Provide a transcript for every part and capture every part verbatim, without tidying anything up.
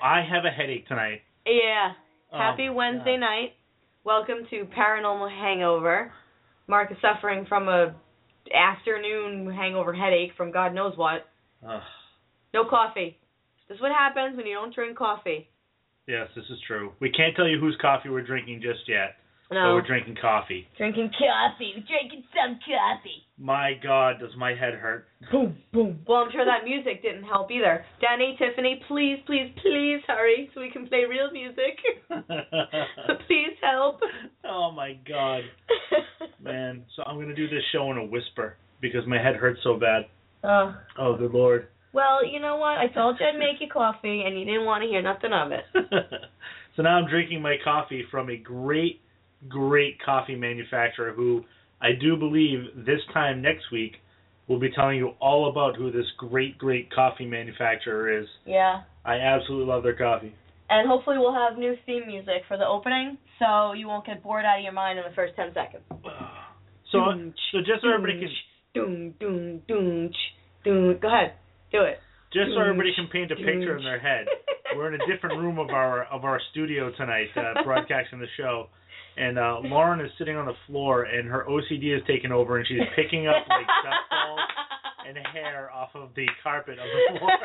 I have a headache tonight. Yeah. Oh, Happy Wednesday God. night. Welcome to Paranormal Hangover. Mark is suffering from a afternoon hangover headache from God knows what. Ugh. No coffee. This is what happens when you don't drink coffee. Yes, this is true. We can't tell you whose coffee we're drinking just yet. No. But we're drinking coffee. Drinking coffee. We're drinking some coffee. My God, does my head hurt. Boom, boom. Well, I'm sure that music didn't help either. Danny, Tiffany, please, please, please hurry so we can play real music. Please help. Oh, my God. Man, so I'm going to do this show in a whisper because my head hurts so bad. Uh, oh, good Lord. Well, you know what? I told you I'd make you coffee, and you didn't want to hear nothing of it. So now I'm drinking my coffee from a great, great coffee manufacturer who I do believe this time next week we'll be telling you all about who this great, great coffee manufacturer is. Yeah. I absolutely love their coffee. And hopefully we'll have new theme music for the opening, so you won't get bored out of your mind in the first ten seconds. So, so just so everybody can... Doom, doom, doom, doom. Go ahead. Do it. Just so everybody can paint a picture in their head, we're in a different room of our of our studio tonight, uh, broadcasting the show, and uh, Lauren is sitting on the floor, and her O C D is taking over, and she's picking up like dust balls and hair off of the carpet of the floor.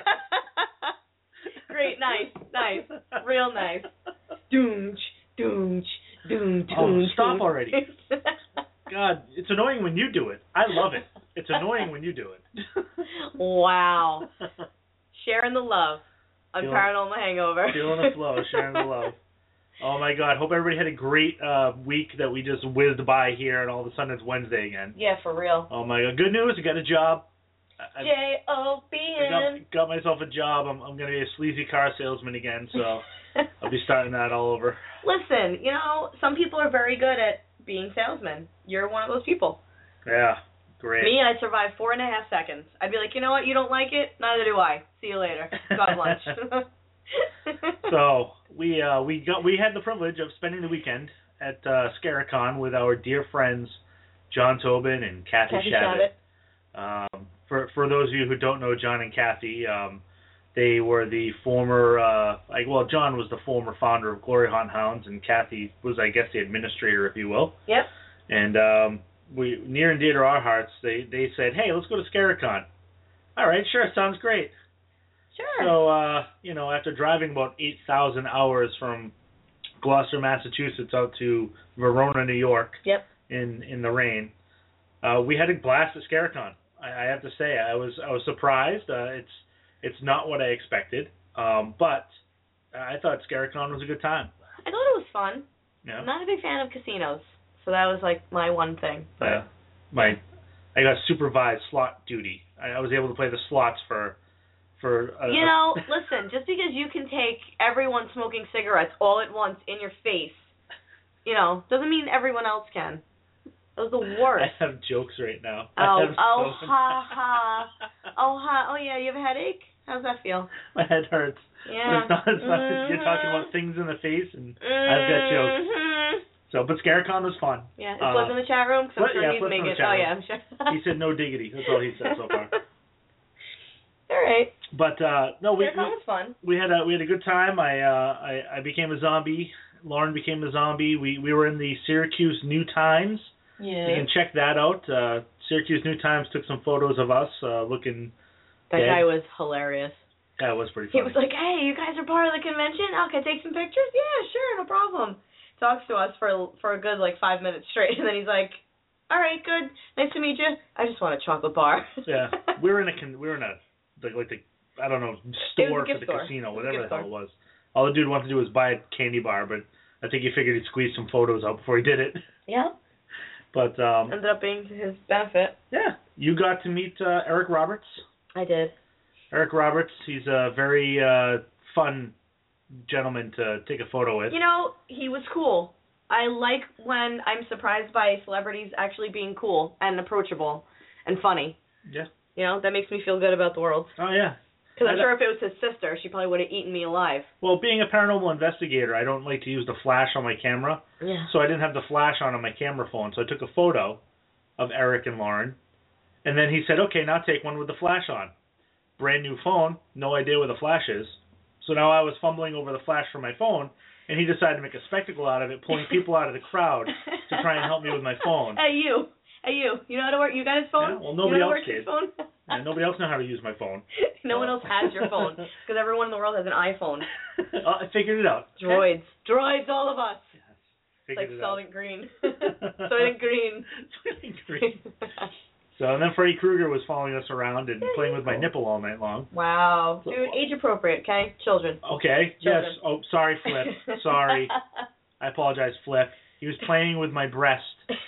Great, nice, nice, real nice. Doom, doom, doom, doom. Oh, stop already! God, it's annoying when you do it. I love it. It's annoying when you do it. Wow. Sharing the love on Feeling, Paranormal Hangover. Feeling the flow, sharing the love. Oh, my God. Hope everybody had a great uh, week that we just whizzed by here, and all of a sudden it's Wednesday again. Yeah, for real. Oh, my God. Good news. I got a job. J O B N. I got, got myself a job. I'm, I'm going to be a sleazy car salesman again, so I'll be starting that all over. Listen, you know, some people are very good at being salesmen. You're one of those people. Yeah. Great. Me, I'd survive four and a half seconds. I'd be like, you know what? You don't like it? Neither do I. See you later. God lunch. So we uh, we got we had the privilege of spending the weekend at uh, Scaricon with our dear friends John Tobin and Kathy, Kathy Shabbat. Shabbat. Um, for for those of you who don't know John and Kathy, um, they were the former uh, like well John was the former founder of Glory Hunt Hounds, and Kathy was, I guess, the administrator, if you will. Yep. And um, we near and dear to our hearts, they they said, hey, let's go to Scaricon. All right, sure, sounds great. Sure. So, uh, you know, after driving about eight thousand hours from Gloucester, Massachusetts out to Verona, New York, yep. in, in the rain, uh, we had a blast at Scaricon. I, I have to say, I was I was surprised. Uh, it's it's not what I expected, um, but I thought Scaricon was a good time. I thought it was fun. Yeah. I'm not a big fan of casinos, so that was like my one thing. But yeah. My I got supervised slot duty. I, I was able to play the slots for. For a, you know, listen, just because you can take everyone smoking cigarettes all at once in your face, you know, doesn't mean everyone else can. That was the worst. I have jokes right now. Oh, oh, so ha, ha. Oh, ha. Oh, yeah, you have a headache? How's that feel? My head hurts. Yeah. It's not, it's not, mm-hmm. You're talking about things in the face, and mm-hmm. I've got jokes. So, but Scaricon was fun. Yeah, is uh, Flip in the chat room? Because I'm sure yeah, he's Flip's in making the chat Oh, room. yeah, I'm sure. He said no diggity. That's all he said so far. All right. But uh, no, we Scaricon was fun. we had a we had a good time. I uh, I, I became a zombie. Lauren became a zombie. We we were in the Syracuse New Times. Yeah. You can check that out. Uh, Syracuse New Times took some photos of us uh, looking. That dead. guy was hilarious. That was pretty He funny. was like, hey, you guys are part of the convention? Oh, can I take some pictures? Yeah, sure, no problem. Talks to us for for a good, like, five minutes straight, and then he's like, all right, good. Nice to meet you. I just want a chocolate bar. Yeah. We were in a, con- we were in a, like, like the, I don't know, store for the store. casino, whatever the store. hell it was. All the dude wanted to do was buy a candy bar, but I think he figured he'd squeeze some photos out before he did it. Yeah. But, um... ended up being to his benefit. Yeah. You got to meet uh, Eric Roberts. I did. Eric Roberts, he's a very uh, fun gentleman to take a photo with. You know, he was cool. I like when I'm surprised by celebrities actually being cool and approachable and funny. Yeah. You know, that makes me feel good about the world. Oh, yeah. Because I'm sure if it was his sister, she probably would have eaten me alive. Well, being a paranormal investigator, I don't like to use the flash on my camera. Yeah. So I didn't have the flash on on my camera phone, so I took a photo of Eric and Lauren. And then he said, okay, now take one with the flash on. Brand new phone, no idea where the flash is. So now I was fumbling over the flash for my phone, and he decided to make a spectacle out of it, pulling people out of the crowd to try and help me with my phone. Hey, you. Hey, you. You know how to work? You got his phone? Yeah, well, nobody you know else how to work did. His phone? And nobody else knows how to use my phone. No one else has your phone, because everyone in the world has an iPhone. oh, I figured it out. Droids. Okay. Droids, all of us. Yes. It's like it Soylent Green. Soylent Green. Soylent Green. So, and then Freddy Krueger was following us around and playing with my nipple all night long. Wow. Dude, age appropriate, okay? Children. Okay, Children. yes. Oh, sorry, Flip. Sorry. I apologize, Flip. He was playing with my breast.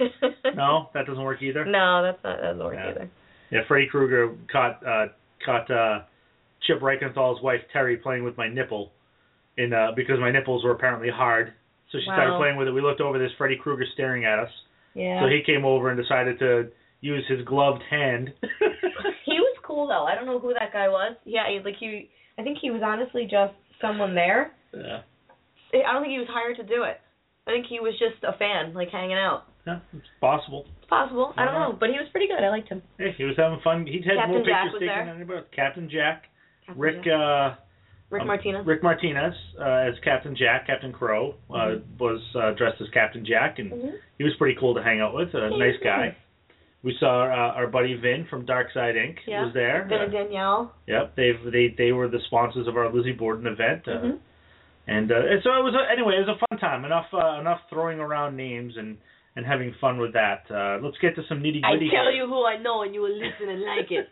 No? That doesn't work either? No, that's not, that doesn't work yeah. either. Yeah, Freddy Krueger caught uh, caught uh, Chip Reichenthal's wife, Terry, playing with my nipple in uh, because my nipples were apparently hard. So she wow. started playing with it. We looked over, this Freddy Krueger staring at us. Yeah. So he came over and decided to use his gloved hand. He was cool though. I don't know who that guy was. Yeah, he, like he, I think he was honestly just someone there. Yeah. I don't think he was hired to do it. I think he was just a fan, like hanging out. Yeah, it's possible. It's possible. I don't know, but he was pretty good. I liked him. Hey, he was having fun. He had Captain more Jack pictures was taken there. than anybody else. Captain Jack, Captain Rick, Jack. uh, Rick um, Martinez. Rick Martinez uh, as Captain Jack. Captain Crow uh, mm-hmm. was uh, dressed as Captain Jack, and mm-hmm. he was pretty cool to hang out with. A yeah, nice guy. Nice. We saw uh, our buddy Vin from Darkside Incorporated yeah. was there. Vin uh, and Danielle. Yep, they they they were the sponsors of our Lizzie Borden event. Uh, mm-hmm. And, uh, and so it was. A, anyway, it was a fun time. Enough uh, enough throwing around names and. and having fun with that. Uh, let's get to some nitty-gritty. I tell you who I know and you will listen and like it.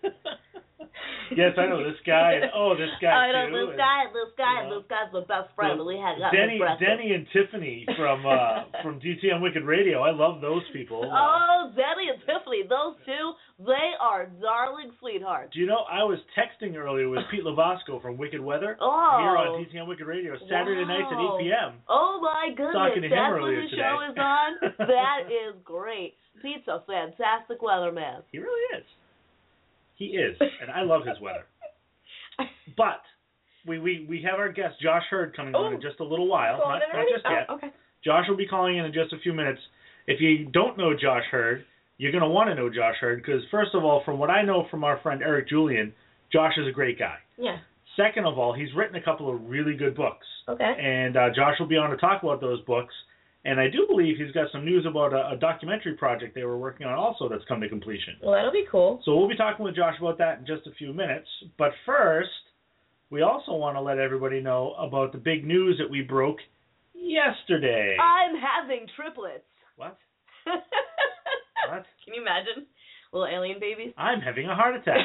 Yes, I know this guy. And, oh, this guy I know too. this guy, this guy, you know, this guy's my best friend. so We had got Denny, breakfast. Denny and Tiffany from uh, from D T M Wicked Radio. I love those people. Uh, Oh, Denny and Tiffany, those two, they are darling sweethearts. do you know, I was texting earlier with Pete Lavasco from Wicked Weather Oh. here on D T M Wicked Radio Saturday wow. nights at eight p.m. Oh, my goodness. Talking to him That's earlier when the today. show is on? That is great. Pete's a fantastic weatherman. He really is. He is, and I love his weather. But we, we, we have our guest, Josh Hurd, coming on Ooh. in just a little while. Calling Not, in not already? just yet. Oh, okay. Josh will be calling in in just a few minutes. If you don't know Josh Hurd, you're going to want to know Josh Hurd because, first of all, from what I know from our friend Eric Julian, Josh is a great guy. Yeah. Second of all, he's written a couple of really good books. Okay. And uh, Josh will be on to talk about those books. And I do believe he's got some news about a, a documentary project they were working on also that's come to completion. Well, that'll be cool. So we'll be talking with Josh about that in just a few minutes. But first, we also want to let everybody know about the big news that we broke yesterday. I'm having triplets. What? What? Can you imagine? Little alien babies? I'm having a heart attack.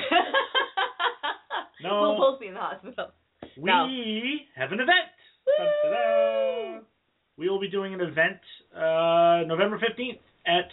No. We'll both be in the hospital. We No. have an event. Dun-da-da. We will be doing an event uh, November fifteenth at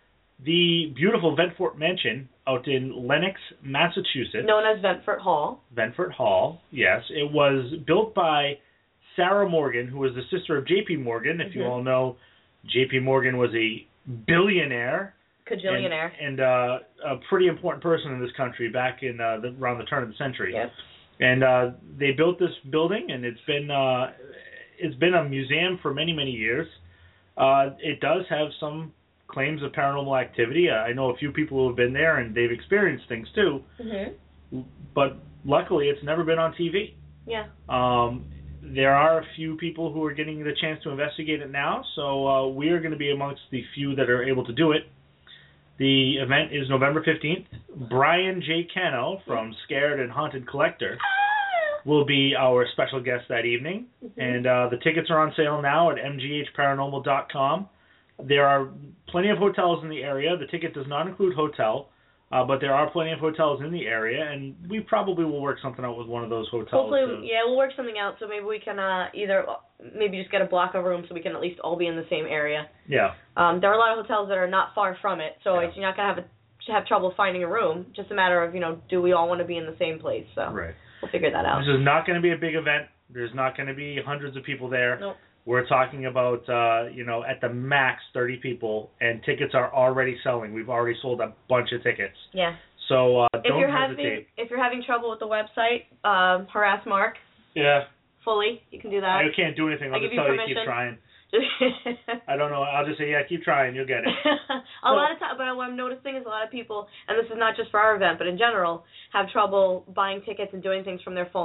the beautiful Ventfort Mansion out in Lenox, Massachusetts. Known as Ventfort Hall. Ventfort Hall, yes. It was built by Sarah Morgan, who was the sister of J P. Morgan. If mm-hmm. you all know, J P. Morgan was a billionaire. Cajillionaire. And, and uh, a pretty important person in this country back in uh, the, around the turn of the century. Yep. And uh, they built this building, and it's been uh, it's been a museum for many, many years. Uh, it does have some claims of paranormal activity. Uh, I know a few people who have been there, and they've experienced things too. Mm-hmm. But luckily, it's never been on T V. Yeah. Um, there are a few people who are getting the chance to investigate it now, so uh, we are going to be amongst the few that are able to do it. The event is November fifteenth. Brian J. Cano from Scared and Haunted Collector will be our special guest that evening. Mm-hmm. And uh, the tickets are on sale now at m g h paranormal dot com. There are plenty of hotels in the area. The ticket does not include hotel, uh, but there are plenty of hotels in the area, and we probably will work something out with one of those hotels. Hopefully, to... yeah, we'll work something out so maybe we can uh, either maybe just get a block of rooms so we can at least all be in the same area. Yeah. Um, there are a lot of hotels that are not far from it, so Yeah. it's, you're not going to have a, have trouble finding a room. Just a matter of, you know, do we all want to be in the same place? So Right. we'll figure that out. This is not going to be a big event. There's not going to be hundreds of people there. Nope. We're talking about, uh, you know, at the max thirty people, and tickets are already selling. We've already sold a bunch of tickets. Yeah. So uh, If don't you're hesitate. having if you're having trouble with the website, um, harass Mark Yeah. fully. You can do that. I can't do anything. I'll I just give you tell you to keep permission. trying. I don't know. I'll just say, yeah, keep trying. You'll get it. a So- lot of times, but what I'm noticing is a lot of people, and this is not just for our event, but in general, have trouble buying tickets and doing things from their phones.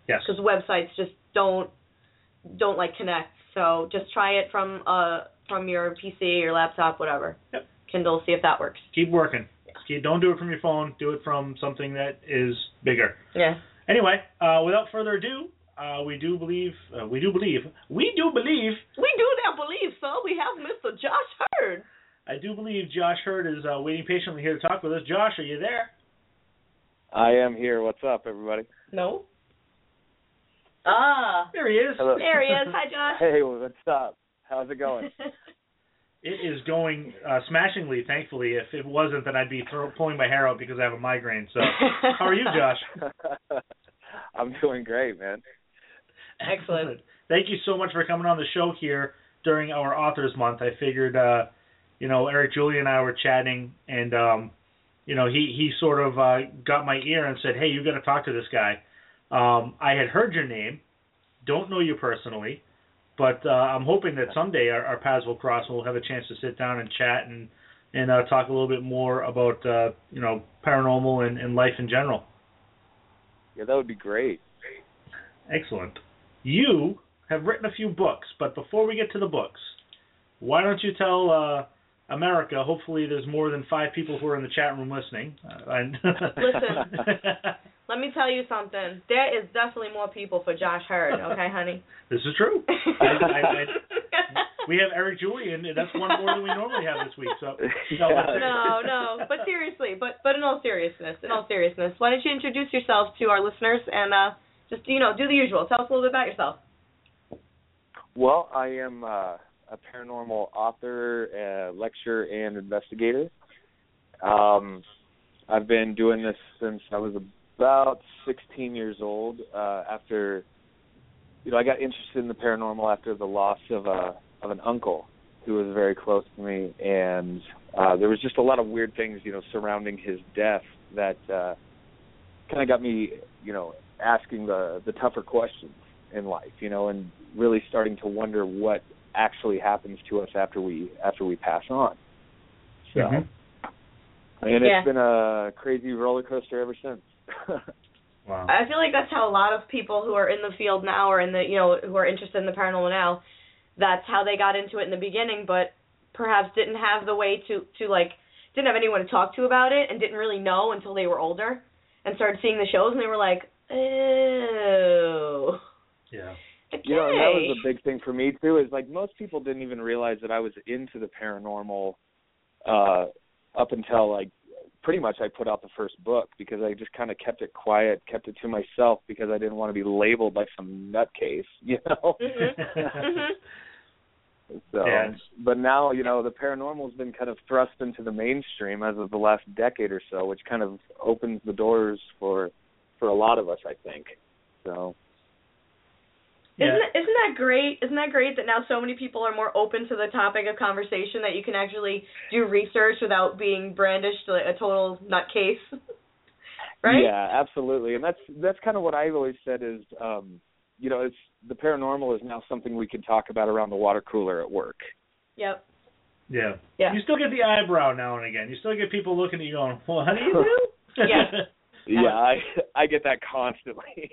Yes. Because websites just don't don't like connect. So just try it from uh from your P C, your laptop, whatever. Yep. Kindle, see if that works. Keep working. Keep, don't do it from your phone. Do it from something that is bigger. Yeah. Anyway, uh, without further ado, uh, we do believe, uh, we do believe, we do believe. We do now believe, so we have Mister Josh Hurd. I do believe Josh Hurd is uh, waiting patiently here to talk with us. Josh, are you there? I am here. What's up, everybody? No. Ah. There he is. Hello. There he is. Hi, Josh. Hey, what's up? How's it going? It is going uh, smashingly, thankfully. If it wasn't, then I'd be throw, pulling my hair out because I have a migraine. So, how are you, Josh? I'm doing great, man. Excellent. Thank you so much for coming on the show here during our Authors Month. I figured, uh, you know, Eric, Julie, and I were chatting, and, um, you know, he, he sort of uh, got my ear and said, hey, you got to talk to this guy. Um, I had heard your name, don't know you personally, but uh, I'm hoping that someday our, our paths will cross and we'll have a chance to sit down and chat and and uh, talk a little bit more about uh, you know paranormal and, and life in general. Yeah, that would be great. Excellent. You have written a few books, but before we get to the books, why don't you tell uh, America? Hopefully, there's more than five people who are in the chat room listening. Uh, and Listen. Let me tell you something. There is definitely more people for Josh Hurd, okay, honey? This is true. I, I, I, we have Eric Julian, and that's one more than we normally have this week. So no, no, no. But seriously, but but in all seriousness, in all seriousness, why don't you introduce yourself to our listeners and uh, just you know do the usual. Tell us a little bit about yourself. Well, I am uh, a paranormal author, uh, lecturer, and investigator. Um, I've been doing this since I was a about sixteen years old. Uh, after, you know, I got interested in the paranormal after the loss of a of an uncle who was very close to me, and uh, there was just a lot of weird things, you know, surrounding his death that uh, kind of got me, you know, asking the the tougher questions in life, you know, and really starting to wonder what actually happens to us after we after we pass on. So, mm-hmm. and yeah. it's been a crazy roller coaster ever since. Wow. I feel like that's how a lot of people who are in the field now or in the you know who are interested in the paranormal now, that's how they got into it in the beginning, but perhaps didn't have the way to to like didn't have anyone to talk to about it and didn't really know until they were older and started seeing the shows and they were like, oh. Yeah. Okay. You know, and that was a big thing for me too. Is like most people didn't even realize that I was into the paranormal uh, up until like. Pretty much I put out the first book because I just kind of kept it quiet, kept it to myself because I didn't want to be labeled by some nutcase, you know. Mm-hmm. Mm-hmm. So, yeah. But now, you know, the paranormal has been kind of thrust into the mainstream as of the last decade or so, which kind of opens the doors for for a lot of us, I think. So. Yeah. Isn't that, isn't that great? Isn't that great that now so many people are more open to the topic of conversation that you can actually do research without being brandished like a total nutcase, right? Yeah, absolutely, and that's that's kind of what I've always said is, um, you know, it's the paranormal is now something we can talk about around the water cooler at work. Yep. Yeah. Yeah. You still get the eyebrow now and again. You still get people looking at you going, well, how do you do? Yeah. Yeah, I I get that constantly.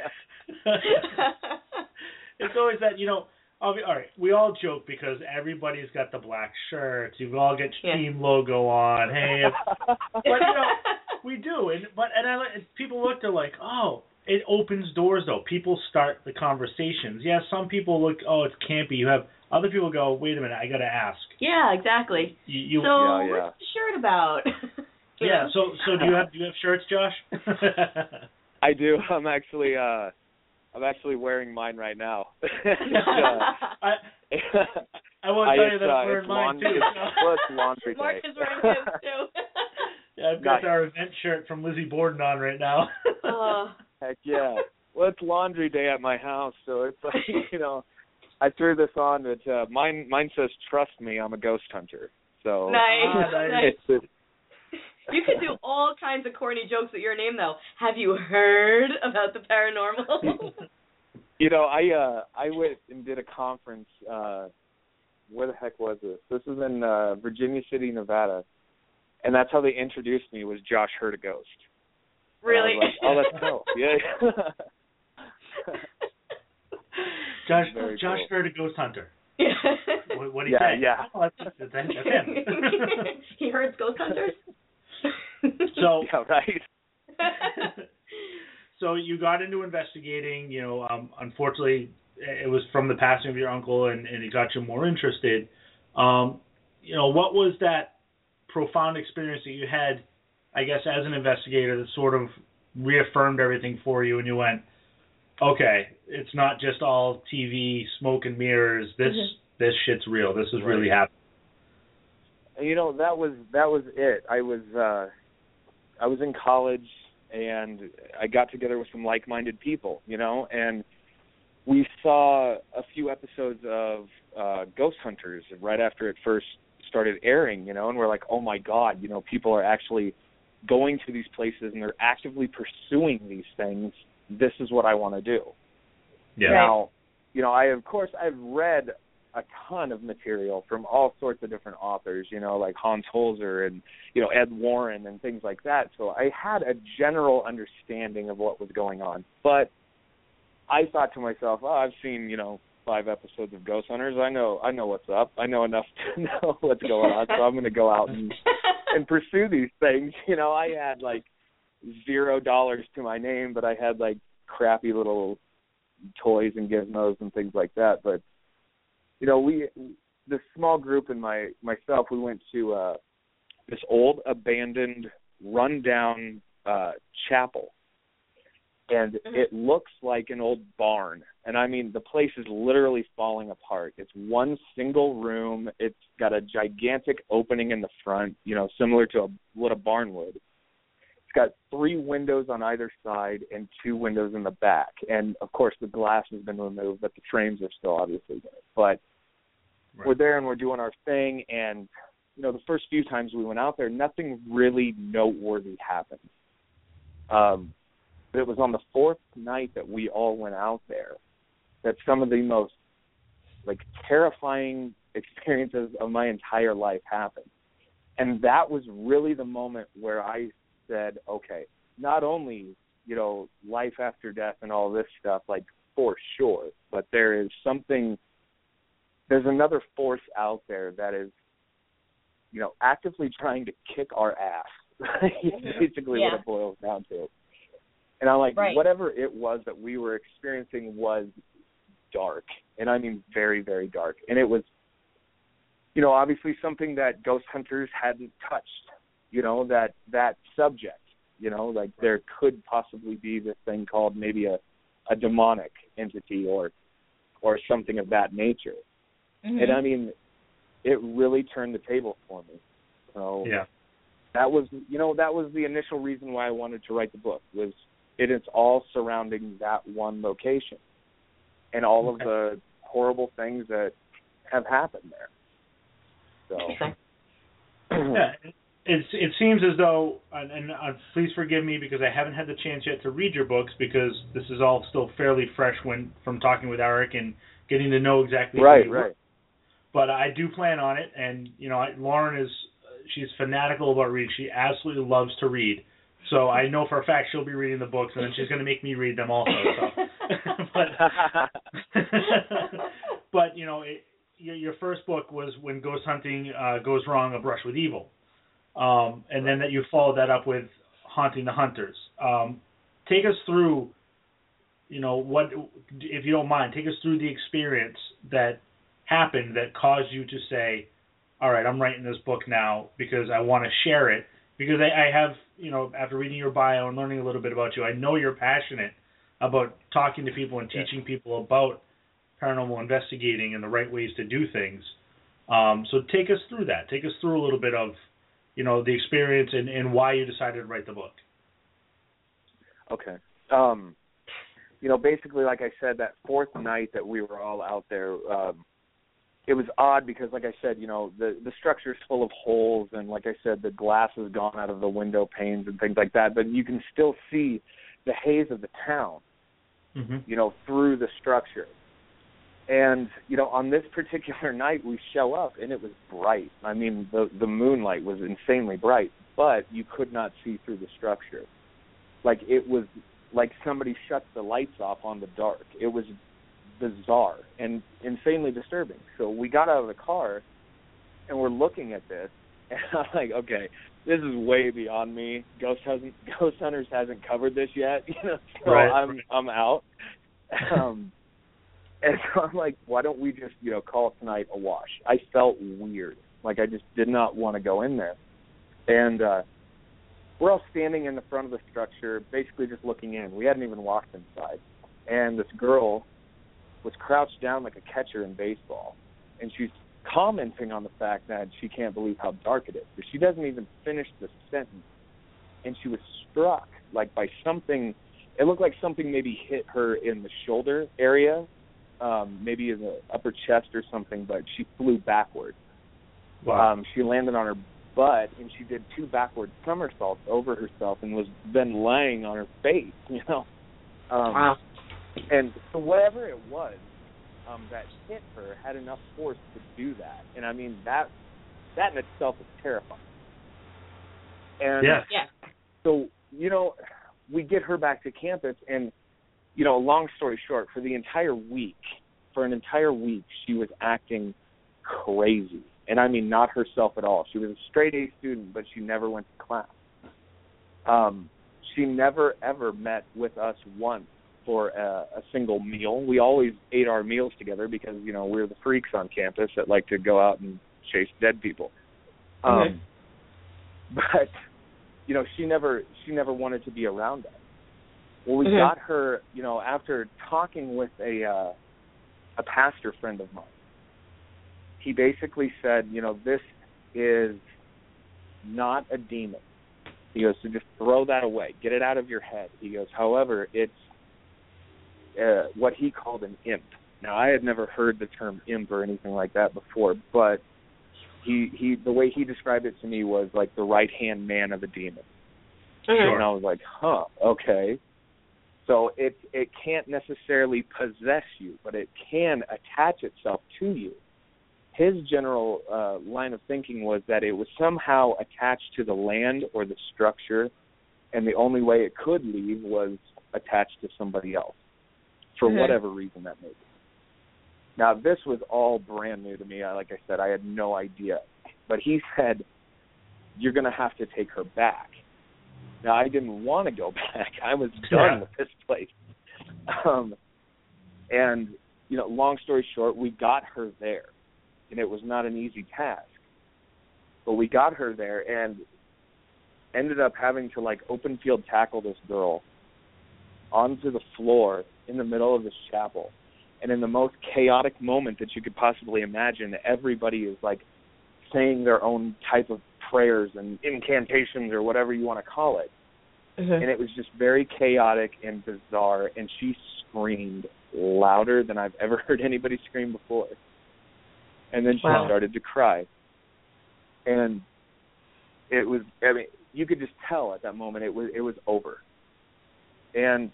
It's always that, you know, all right, we all joke because everybody's got the black shirts. You all get yeah. team logo on. Hey, but, you know, we do. And, but, and, I, and people look, they're like, oh, it opens doors, though. People start the conversations. Yeah, some people look, oh, it's campy. You have other people go, wait a minute, I got to ask. Yeah, exactly. You, you, so yeah, yeah. what's the shirt about? yeah, know? so so do you have do you have shirts, Josh? I do. I'm actually uh I'm actually wearing mine right now. uh, I, I want to tell you that I'm uh, wearing mine laundry, too. Well, it's laundry day. Mark is wearing his too. Yeah, I've got Nice. our event shirt from Lizzie Borden on right now. Oh. Heck yeah. Well, it's laundry day at my house, so it's like, you know, I threw this on, but uh, mine mine says, trust me, I'm a ghost hunter. So Nice. Ah, nice. It's, You could do all kinds of corny jokes with your name, though. Have you heard about the paranormal? You know, I uh, I went and did a conference. Uh, where the heck was this? This was in uh, Virginia City, Nevada, and that's how they introduced me. Was Josh Heard a Ghost? Really? And I was like, oh, that's cool. Yeah. Josh, Very Josh cool. heard a ghost hunter. Yeah. What, what did he Yeah, say? yeah. Oh, that's, that's, that's him. He heard ghost hunters? So, Yeah, right. so you got into investigating. You know, um, unfortunately, it was from the passing of your uncle, and, and it got you more interested. Um, you know, what was that profound experience that you had, I guess, as an investigator that sort of reaffirmed everything for you, and you went, okay, it's not just all T V, smoke and mirrors. This mm-hmm. this shit's real. This is really happening. You know, that was that was it. I was uh, I was in college, and I got together with some like-minded people, you know, and we saw a few episodes of uh, Ghost Hunters right after it first started airing, you know, and we're like, oh my God, you know, people are actually going to these places and they're actively pursuing these things. This is what I want to do. Yeah. Now, you know, I, of course, I've read a ton of material from all sorts of different authors, you know, like Hans Holzer and, you know, Ed Warren and things like that. So I had a general understanding of what was going on. But I thought to myself, oh, I've seen, you know, five episodes of Ghost Hunters. I know I know what's up. I know enough to know what's going on. So I'm going to go out and, and pursue these things. You know, I had, like, zero dollars to my name, but I had, like, crappy little toys and gizmos and things like that. But, you know, we, this small group and my myself, we went to uh, this old, abandoned, run-down uh, chapel. And mm-hmm. it looks like an old barn. And, I mean, the place is literally falling apart. It's one single room. It's got a gigantic opening in the front, you know, similar to a, what a barn would. It's got three windows on either side and two windows in the back. And, of course, the glass has been removed, but the frames are still obviously there. But right. we're there and we're doing our thing. And, you know, the first few times we went out there, nothing really noteworthy happened. Um, but it was on the fourth night that we all went out there that some of the most, like, terrifying experiences of my entire life happened. And that was really the moment where I said, okay, not only, you know, life after death and all this stuff, like, for sure, but there is something, there's another force out there that is, you know, actively trying to kick our ass. Basically yeah. what it boils down to. And I'm like, right. whatever it was that we were experiencing was dark. And I mean very, very dark. And it was, you know, obviously something that Ghost Hunters hadn't touched, you know, that that subject, you know, like there could possibly be this thing called maybe a, a demonic entity or or something of that nature. Mm-hmm. And I mean, it really turned the table for me. So yeah. that was, you know, that was the initial reason why I wanted to write the book, was it is all surrounding that one location and all okay. of the horrible things that have happened there. So, yeah, it's, it seems as though, and, and uh, please forgive me because I haven't had the chance yet to read your books because this is all still fairly fresh when from talking with Eric and getting to know exactly right, who you right. were. But I do plan on it, and you know, I, Lauren is she's fanatical about reading. She absolutely loves to read. So I know for a fact she'll be reading the books, and then she's going to make me read them also. So. but, but, you know, it, your, your first book was When Ghost Hunting uh, Goes Wrong, A Brush with Evil. Um, and then that you followed that up with Haunting the Hunters. Um, take us through, you know, what, if you don't mind, take us through the experience that happened that caused you to say, all right, I'm writing this book now because I want to share it. Because I, I have, you know, after reading your bio and learning a little bit about you, I know you're passionate about talking to people and teaching yeah. people about paranormal investigating and the right ways to do things. Um, so take us through that. Take us through a little bit of, you know, the experience and, and why you decided to write the book. Okay. Um, you know, basically, like I said, that fourth night that we were all out there, um, it was odd because, like I said, you know, the, the structure is full of holes, and like I said, the glass has gone out of the window panes and things like that, but you can still see the haze of the town, mm-hmm. you know, through the structure. And, you know, on this particular night, we show up, and it was bright. I mean, the, the moonlight was insanely bright, but you could not see through the structure. Like, it was like somebody shuts the lights off on the dark. It was bizarre and insanely disturbing. So we got out of the car, and we're looking at this, and I'm like, okay, this is way beyond me. Ghost hasn't, Ghost Hunters hasn't covered this yet, you know. So right. I'm I'm out. Um, and so I'm like, why don't we just, you know, call tonight a wash? I felt weird, like I just did not want to go in there. And uh, we're all standing in the front of the structure, basically just looking in. We hadn't even walked inside, and this girl was crouched down like a catcher in baseball, and she's commenting on the fact that she can't believe how dark it is. But she doesn't even finish the sentence, and she was struck like by something. It looked like something maybe hit her in the shoulder area, um, maybe in the upper chest or something, but she flew backward. Wow. Um, she landed on her butt, and she did two backward somersaults over herself and was then laying on her face, you know. Um, wow. And so whatever it was um, that hit her had enough force to do that. And, I mean, that that in itself is terrifying. And yeah. yeah. so, you know, we get her back to campus, and, you know, long story short, for the entire week, for an entire week, she was acting crazy. And, I mean, not herself at all. She was a straight-A student, but she never went to class. Um, she never, ever met with us once for a, a single meal. We always ate our meals together because, you know, we're the freaks on campus that like to go out and chase dead people. Um, mm-hmm. But, you know, she never she never wanted to be around us. Well, we mm-hmm. got her, you know, after talking with a uh, a pastor friend of mine. He basically said, you know, this is not a demon. He goes, so just throw that away. Get it out of your head. He goes, however, it's Uh, what he called an imp. Now, I had never heard the term imp or anything like that before, but he he the way he described it to me was like the right-hand man of a demon. Mm-hmm. And I was like, huh, okay. So it it can't necessarily possess you, but it can attach itself to you. His general uh, line of thinking was that it was somehow attached to the land or the structure, and the only way it could leave was attached to somebody else, for mm-hmm. whatever reason that may be. Now, this was all brand new to me. I, like I said, I had no idea. But he said, you're going to have to take her back. Now, I didn't want to go back. I was done yeah. with this place. Um, and, you know, long story short, we got her there. And it was not an easy task. But we got her there and ended up having to, like, open field tackle this girl onto the floor in the middle of this chapel. And in the most chaotic moment that you could possibly imagine, everybody is, like, saying their own type of prayers and incantations or whatever you want to call it. Mm-hmm. And it was just very chaotic and bizarre, and she screamed louder than I've ever heard anybody scream before. And then she wow. started to cry. And it was, I mean, you could just tell at that moment it was it was over. And,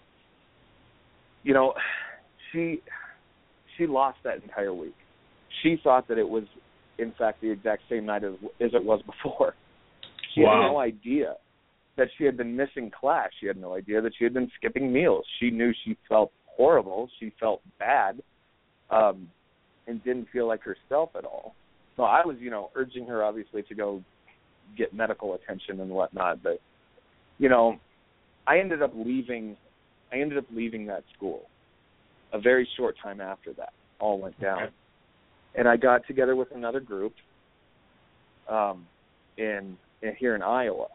you know, she she lost that entire week. She thought that it was, in fact, the exact same night as, as it was before. She wow. had no idea that she had been missing class. She had no idea that she had been skipping meals. She knew she felt horrible. She felt bad um, and didn't feel like herself at all. So I was, you know, urging her, obviously, to go get medical attention and whatnot. But, you know, I ended up leaving I ended up leaving that school a very short time after that. All went down. Okay. And I got together with another group um, in, in here in Iowa.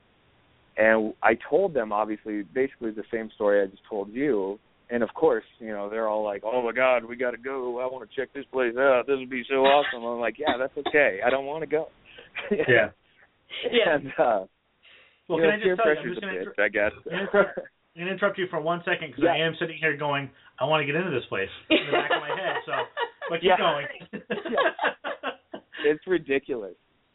And I told them, obviously, basically the same story I just told you. And, of course, you know, they're all like, oh, my God, we got to go. I want to check this place out. This would be so awesome. I'm like, yeah, that's okay. I don't want to go. Yeah. yeah. And, uh, well, you can know, I just peer tell you, pressure's I'm just a gonna bitch, inter- I guess. I'm going to interrupt you for one second because yeah. I am sitting here going, I want to get into this place in the back of my head. So, but keep yeah. going. yeah. It's ridiculous.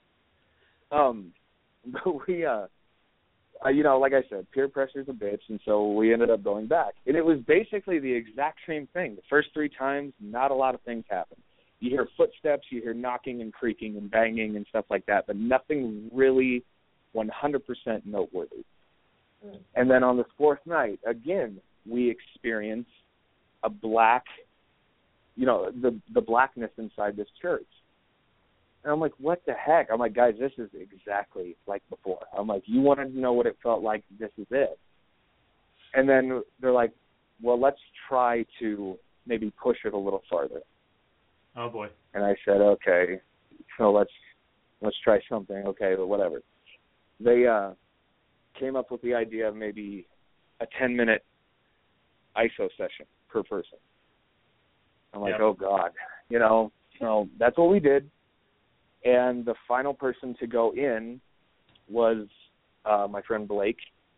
Um, but we, uh, uh, you know, like I said, peer pressure's a bitch, and so we ended up going back. And it was basically the exact same thing. The first three times, not a lot of things happened. You hear footsteps, you hear knocking and creaking and banging and stuff like that, but nothing really one hundred percent noteworthy. And then on the fourth night, again, we experience a black, you know, the the blackness inside this church. And I'm like, what the heck? I'm like, guys, this is exactly like before. I'm like, you wanted to know what it felt like? This is it. And then they're like, well, let's try to maybe push it a little farther. Oh, boy. And I said, okay, so let's let's try something. Okay, but whatever. They uh, came up with the idea of maybe a ten-minute I S O session per person. I'm like, yep. Oh, God. You know, so that's what we did. And the final person to go in was uh, my friend Blake.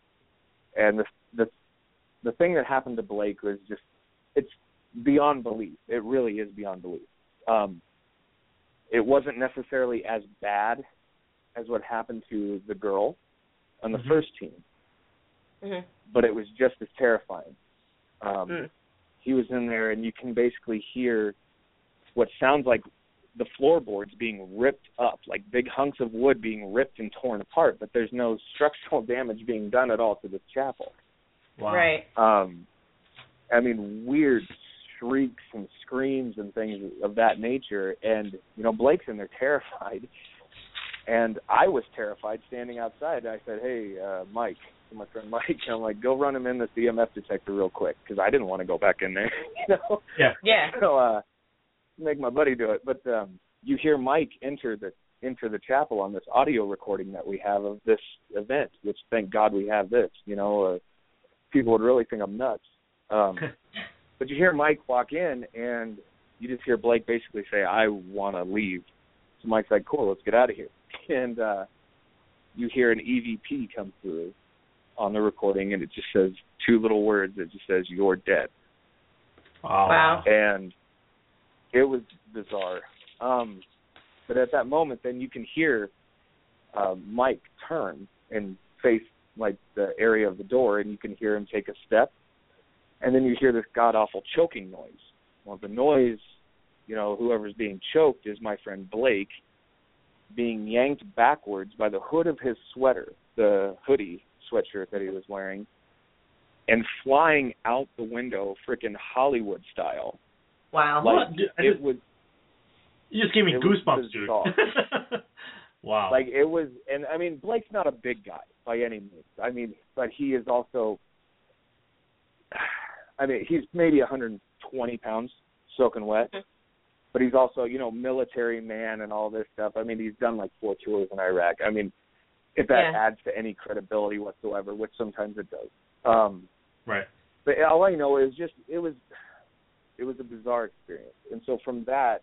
And the, the the thing that happened to Blake was just, it's beyond belief. It really is beyond belief. Um, it wasn't necessarily as bad as what happened to the girl on the mm-hmm. first team, mm-hmm. but it was just as terrifying. Um, mm. He was in there, and you can basically hear what sounds like the floorboards being ripped up, like big hunks of wood being ripped and torn apart, but there's no structural damage being done at all to this chapel. Wow. Right. Um, I mean, weird shrieks and screams and things of that nature, and, you know, Blake's in there terrified, and I was terrified standing outside. I said, hey, uh, Mike, my friend Mike, I'm like, go run him in this E M F detector real quick, because I didn't want to go back in there, you know? Yeah. Yeah. So, uh, make my buddy do it, but um, you hear Mike enter the enter the chapel on this audio recording that we have of this event, which thank God we have this. You know, uh, people would really think I'm nuts. Um, but you hear Mike walk in, and you just hear Blake basically say, "I want to leave." So Mike's like, "Cool, let's get out of here." And uh, you hear an E V P come through on the recording, and it just says two little words. It just says, "You're dead." Wow. And it was bizarre. Um, but at that moment, then you can hear uh, Mike turn and face, like, the area of the door, and you can hear him take a step. And then you hear this god-awful choking noise. Well, the noise, you know, whoever's being choked is my friend Blake being yanked backwards by the hood of his sweater, the hoodie sweatshirt that he was wearing, and flying out the window frickin' Hollywood style. Wow. Like, it was... You just gave me goosebumps, dude. Wow. Like, it was... And, I mean, Blake's not a big guy by any means. I mean, but he is also... I mean, he's maybe one hundred twenty pounds soaking wet. Mm-hmm. But he's also, you know, military man and all this stuff. I mean, he's done, like, four tours in Iraq. I mean, if that yeah. adds to any credibility whatsoever, which sometimes it does. Um, right. But all I know is just... It was... It was a bizarre experience. And so from that,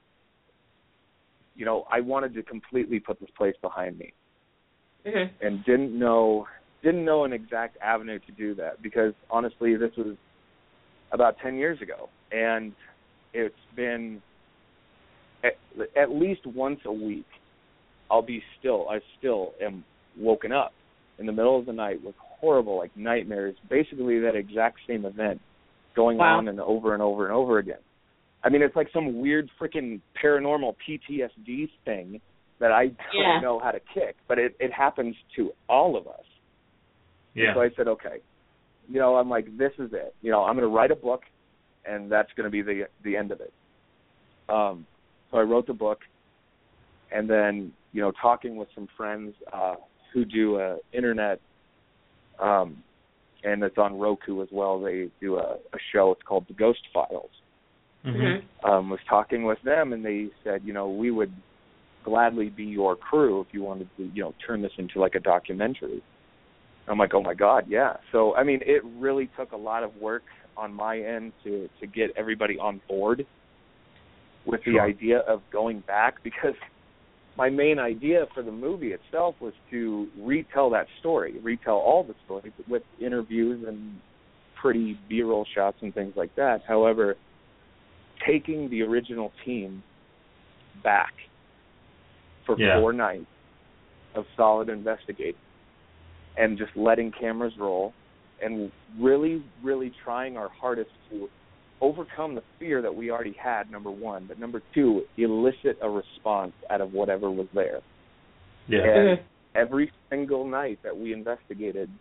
you know, I wanted to completely put this place behind me. Mm-hmm. And didn't know didn't know an exact avenue to do that, because honestly this was about ten years ago, and it's been at, at least once a week I'll be still I still am woken up in the middle of the night with horrible, like, nightmares, basically that exact same event going wow. on and over and over and over again. I mean, it's like some weird freaking paranormal P T S D thing that I don't yeah. know how to kick, but it, it happens to all of us. Yeah. And so I said, okay, you know, I'm like, this is it. You know, I'm going to write a book, and that's going to be the the end of it. Um, so I wrote the book, and then, you know, talking with some friends uh, who do uh, internet, um, and it's on Roku as well. They do a, a show. It's called The Ghost Files. Mm-hmm. Um, was talking with them, and they said, you know, we would gladly be your crew if you wanted to, you know, turn this into like a documentary. I'm like, oh my God, yeah. So, I mean, it really took a lot of work on my end to, to get everybody on board with the sure. idea of going back, because my main idea for the movie itself was to retell that story, retell all the stories with interviews and pretty B-roll shots and things like that. However, taking the original team back for yeah. four nights of solid investigating and just letting cameras roll and really, really trying our hardest to overcome the fear that we already had, number one, but number two, elicit a response out of whatever was there. Yeah. And every single night that we investigated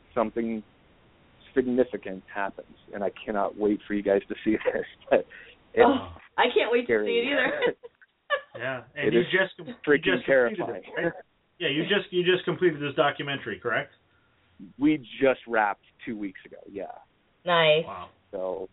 something significant happens, and I cannot wait for you guys to see this. But it's oh, I can't wait scary. to see it either. Yeah, and it you is just freaking you just terrifying. It, right? Yeah, you just you just completed this documentary, correct? We just wrapped two weeks ago. Yeah. Nice. Wow. So,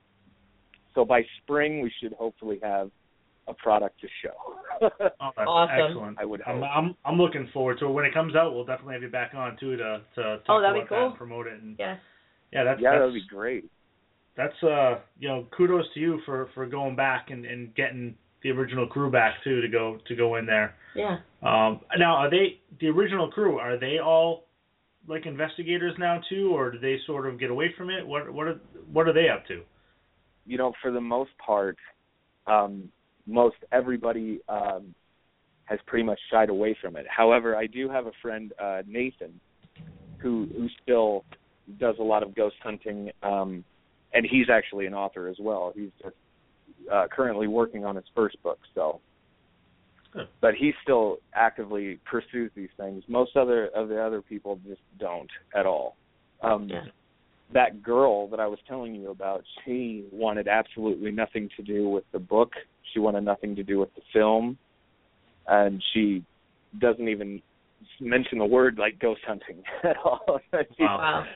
so by spring we should hopefully have a product to show. Oh, that's awesome. Excellent. I would hope. I'm, I'm I'm looking forward to it. When it comes out, we'll definitely have you back on too to to talk oh, that'd about be cool. that and promote it. And yeah. Yeah, that's yeah, that's, that'd be great. That's uh you know kudos to you for, for going back and, and getting the original crew back too to go to go in there. Yeah. Um. Now, are they the original crew? Are they all like investigators now too, or do they sort of get away from it? What what are what are they up to? You know, for the most part, um, most everybody um, has pretty much shied away from it. However, I do have a friend, uh, Nathan, who who still does a lot of ghost hunting, um, and he's actually an author as well. He's just uh, currently working on his first book, so. Good. But he still actively pursues these things. Most other of the other people just don't at all. Um, yeah. That girl that I was telling you about, she wanted absolutely nothing to do with the book. She wanted nothing to do with the film, and she doesn't even mention the word like ghost hunting at all. Wow.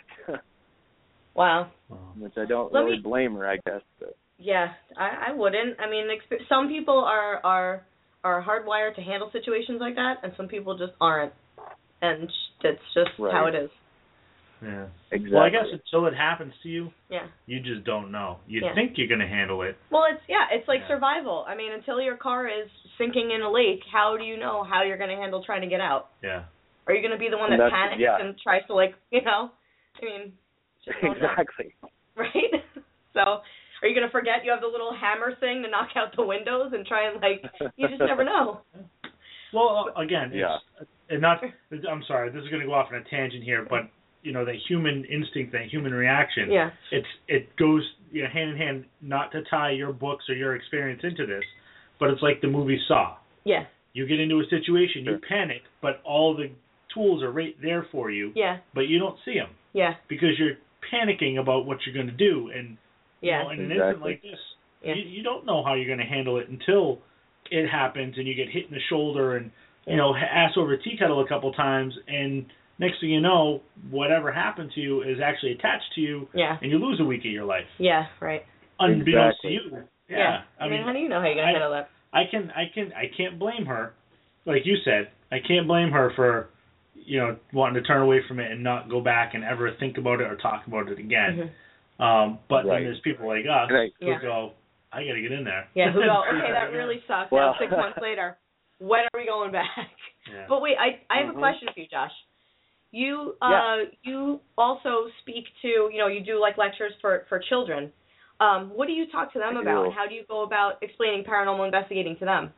Wow. Which I don't Let really me, blame her, I guess. But. Yeah, I, I wouldn't. I mean, exp- some people are are are hardwired to handle situations like that, and some people just aren't, and that's just right. how it is. Yeah. Exactly. Well, I guess until it happens to you, yeah, you just don't know. You yeah. think you're going to handle it. Well, it's yeah, it's like yeah. survival. I mean, until your car is sinking in a lake, how do you know how you're going to handle trying to get out? Yeah. Are you going to be the one that That's, panics yeah. and tries to, like, you know? I mean, just don't exactly. know, right? So, are you going to forget you have the little hammer thing to knock out the windows and try and, like, you just never know. Well, again, yeah. it's, and not. I'm sorry, this is going to go off on a tangent here, but you know, the human instinct, that human reaction. Yeah. It's it goes you know, hand in hand. Not to tie your books or your experience into this, but it's like the movie Saw. Yeah. You get into a situation, sure. you panic, but all the tools are right there for you. Yeah. But you don't see them. Yeah. Because you're panicking about what you're going to do, and yeah. you know, in an exactly. instant like this, yeah. you, you don't know how you're going to handle it until it happens, and you get hit in the shoulder, and you know, ass over tea kettle a couple times, and next thing you know, whatever happened to you is actually attached to you, yeah. and you lose a week of your life. Yeah, right. Unbeknownst exactly. to you. Yeah. yeah. I, I mean, mean, how do you know how you're going to handle that? I can, I can, I can't blame her. Like you said, I can't blame her for, you know, wanting to turn away from it and not go back and ever think about it or talk about it again. Mm-hmm. Um, but right. then there's people like us right. who yeah. go, I got to get in there. Yeah, who go, okay, that really sucks. Well, now six months later, when are we going back? Yeah. But wait, I I have mm-hmm. a question for you, Josh. You uh yeah. you also speak to, you know, you do like lectures for for children. Um, what do you talk to them I about, do. and how do you go about explaining paranormal investigating to them?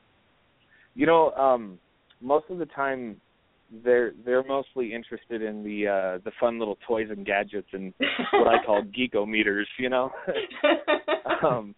You know, um, most of the time, they're they're mostly interested in the uh, the fun little toys and gadgets and what I call geekometers. You know, um,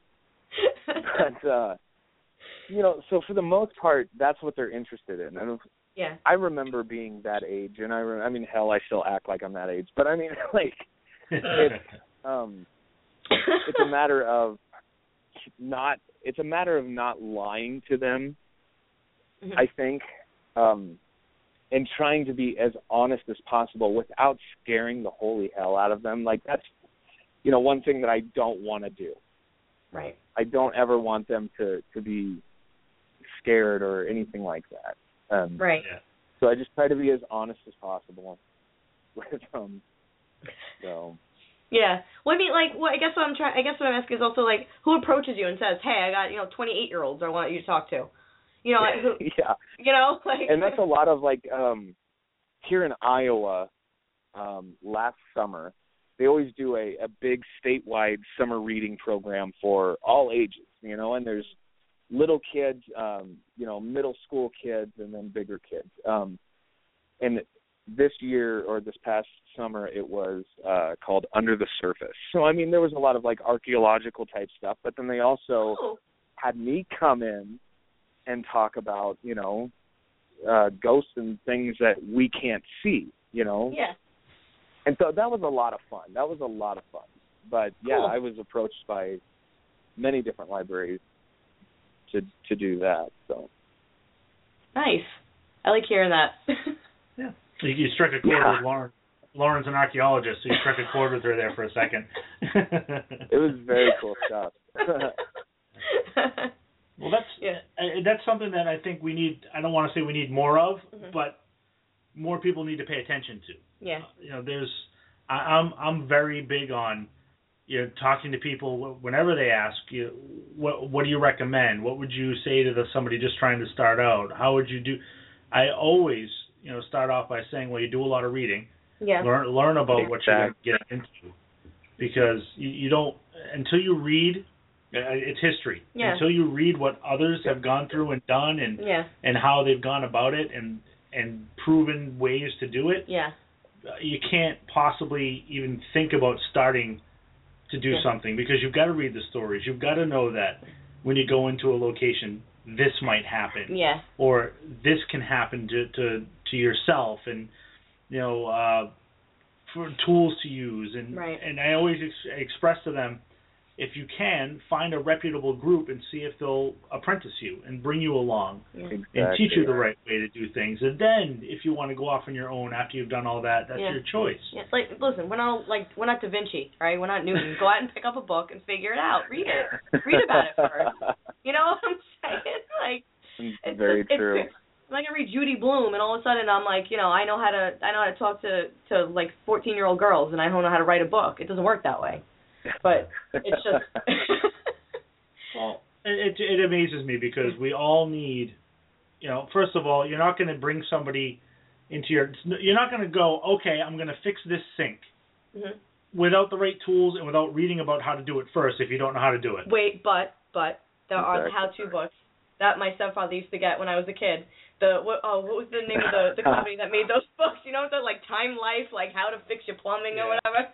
but uh, you know, so for the most part, that's what they're interested in. And yeah. I remember being that age, and I re- I mean, hell, I still act like I'm that age. But I mean, like, it's um, it's a matter of not. It's a matter of not lying to them. Mm-hmm. I think, um, and trying to be as honest as possible without scaring the holy hell out of them. Like, that's, you know, one thing that I don't want to do. Right. I don't ever want them to, to be scared or anything like that. Um, right. Yeah. So I just try to be as honest as possible with them. So. Yeah. Well, I mean, like, well, I guess what I'm trying. I guess what I'm asking is also like, who approaches you and says, "Hey, I got you know twenty-eight year olds I want you to talk to." You know, like, who, yeah. You know, like. And that's a lot of like um, here in Iowa. Um, last summer, they always do a, a big statewide summer reading program for all ages. You know, and there's little kids, um, you know, middle school kids, and then bigger kids. Um, and this year or this past summer, it was uh, called Under the Surface. So, I mean, there was a lot of, like, archaeological type stuff, but then they also oh. had me come in and talk about, you know, uh, ghosts and things that we can't see, you know. Yeah. And so that was a lot of fun. That was a lot of fun. But, yeah, Cool. I was approached by many different libraries to to do that. So Nice. I like hearing that. Yeah. You, you struck a chord Yeah. with Lauren. Lauren's an archaeologist, so you struck a chord with her there for a second. it was very cool stuff. Well, that's Yeah. uh, that's something that I think we need. I don't want to say we need more of, Mhm. but more people need to pay attention to. Yeah. Uh, you know, there's I, I'm I'm very big on you know talking to people whenever they ask you what what do you recommend? What would you say to the somebody just trying to start out? How would you do? I always you know start off by saying, well, you do a lot of reading. Yeah. Learn learn about what you're Exactly. getting into, because you, you don't until you read. Uh, it's history. Yeah. Until you read what others have gone through and done, and Yeah. and how they've gone about it, and and proven ways to do it, Yeah. uh, you can't possibly even think about starting to do Yeah. something, because you've got to read the stories. You've got to know that when you go into a location, this might happen, Yeah. or this can happen to to, to yourself, and you know uh, for tools to use, and Right. and I always ex- express to them, if you can, find a reputable group and see if they'll apprentice you and bring you along Yeah. Exactly. and teach you the right way to do things. And then, if you want to go off on your own after you've done all that, that's Yeah. your choice. Yeah, like listen, we're not like we're not Da Vinci, right? We're not Newton. Go out and pick up a book and figure it out. Read it. Read about it first. You know what I'm saying? Like, it's Very just, true. It's, I'm not gonna read Judy Blume, and all of a sudden I'm like, you know, I know how to I know how to talk to to like fourteen year old girls, and I don't know how to write a book. It doesn't work that way. But it's just. Well, it, it amazes me, because we all need, you know, first of all, you're not going to bring somebody into your, you're not going to go, okay, I'm going to fix this sink, Mhm. without the right tools and without reading about how to do it first if you don't know how to do it. Wait, but but there are the Exactly. how-to books that my stepfather used to get when I was a kid. The what oh what was the name of the the company that made those books? You know, the like Time Life, like how to fix your plumbing Yeah. or whatever.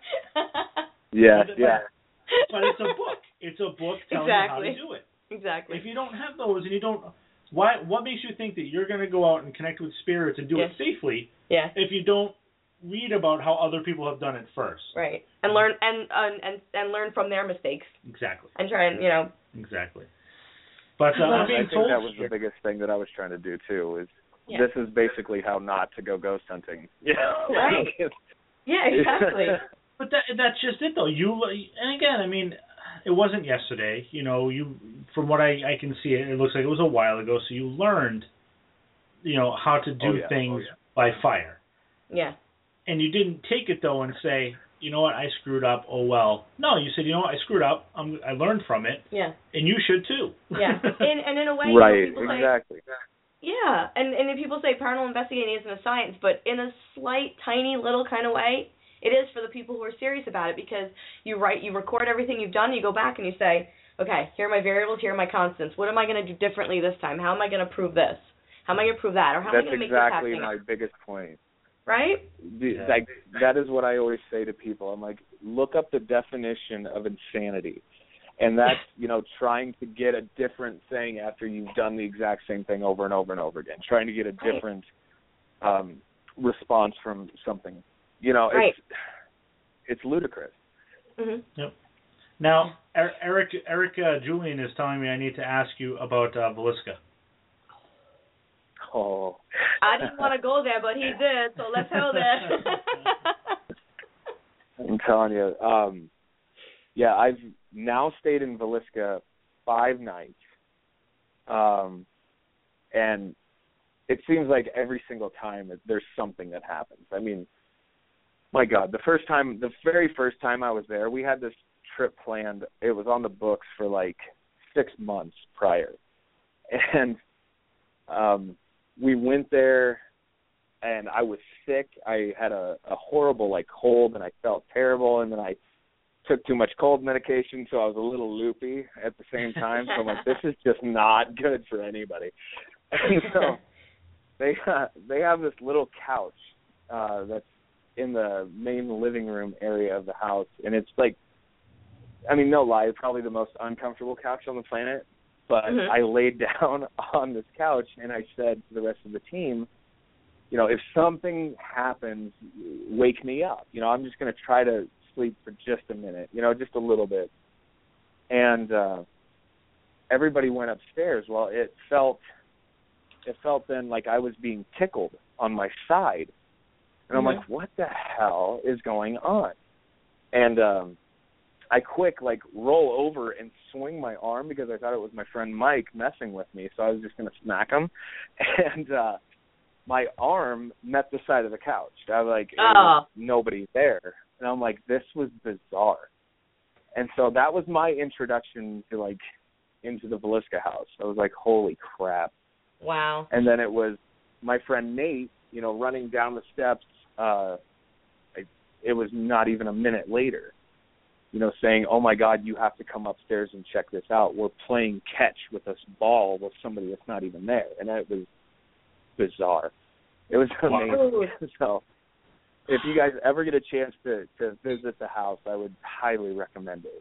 Yeah, yeah. But it's a book. It's a book telling Exactly. you how to do it. Exactly. If you don't have those and you don't, why? What makes you think that you're going to go out and connect with spirits and do it Yeah. safely Yeah. if you don't read about how other people have done it first? Right. And learn and and and, and learn from their mistakes Exactly. and try and you know. Exactly. But uh, I'm I being think told that was the here- biggest thing that I was trying to do too. Is Yeah. this is basically how not to go ghost hunting. Yeah. Right. Yeah. Exactly. But that that's just it, though. You and again, I mean, it wasn't yesterday. You know, you from what I, I can see, it, it looks like it was a while ago. So you learned, you know, how to do Oh, yeah. things Oh, yeah. by fire, Yeah. and you didn't take it though and say, you know what, I screwed up. Oh well. No, you said, you know what, I screwed up. I'm, I learned from it, Yeah. and you should too. Yeah. And and in a way, you know, Right. people say, Exactly. yeah, and and then people say paranormal investigating isn't a science, but in a slight, tiny, little kind of way, it is for the people who are serious about it, because you write, you record everything you've done, you go back and you say, okay, here are my variables, here are my constants. What am I going to do differently this time? How am I going to prove this? How am I going to prove that? Or how That's am I going to make exactly this happen? my biggest point. Right? The, Yeah. Like that is what I always say to people. I'm like, look up the definition of insanity, and that's you know trying to get a different thing after you've done the exact same thing over and over and over again, trying to get a Right. different um, response from something. You know, Right. it's it's ludicrous. Mhm. Yep. Now, Er- Eric Eric uh, Julian is telling me I need to ask you about uh, Villisca. Oh, I didn't want to go there, but he did, so let's go there. I'm telling you. Um, yeah, I've now stayed in Villisca five nights, um, and it seems like every single time that there's something that happens. I mean, my God, the first time, the very first time I was there, we had this trip planned. It was on the books for like six months prior, and um, we went there. And I was sick. I had a, a horrible like cold, and I felt terrible. And then I took too much cold medication, so I was a little loopy at the same time. So I'm like, this is just not good for anybody. And so they uh, they have this little couch uh, that's in the main living room area of the house, and it's like, I mean, no lie, it's probably the most uncomfortable couch on the planet. But Mhm. I laid down on this couch, and I said to the rest of the team, you know, if something happens, wake me up. You know, I'm just going to try to sleep for just a minute, you know, just a little bit. And uh, everybody went upstairs. Well, it felt, it felt then like I was being tickled on my side. And I'm mm-hmm. like, what the hell is going on? And um, I quick, like, roll over and swing my arm because I thought it was my friend Mike messing with me. So I was just going to smack him. And uh, my arm met the side of the couch. I was like, oh. nobody there. And I'm like, this was bizarre. And so that was my introduction to, like, into the Villisca house. I was like, holy crap. Wow. And then it was my friend Nate, you know, running down the steps. Uh, I, it was not even a minute later, you know, saying, oh, my God, you have to come upstairs and check this out. We're playing catch with this ball with somebody that's not even there. And it was bizarre. It was amazing. So if you guys ever get a chance to, to visit the house, I would highly recommend it.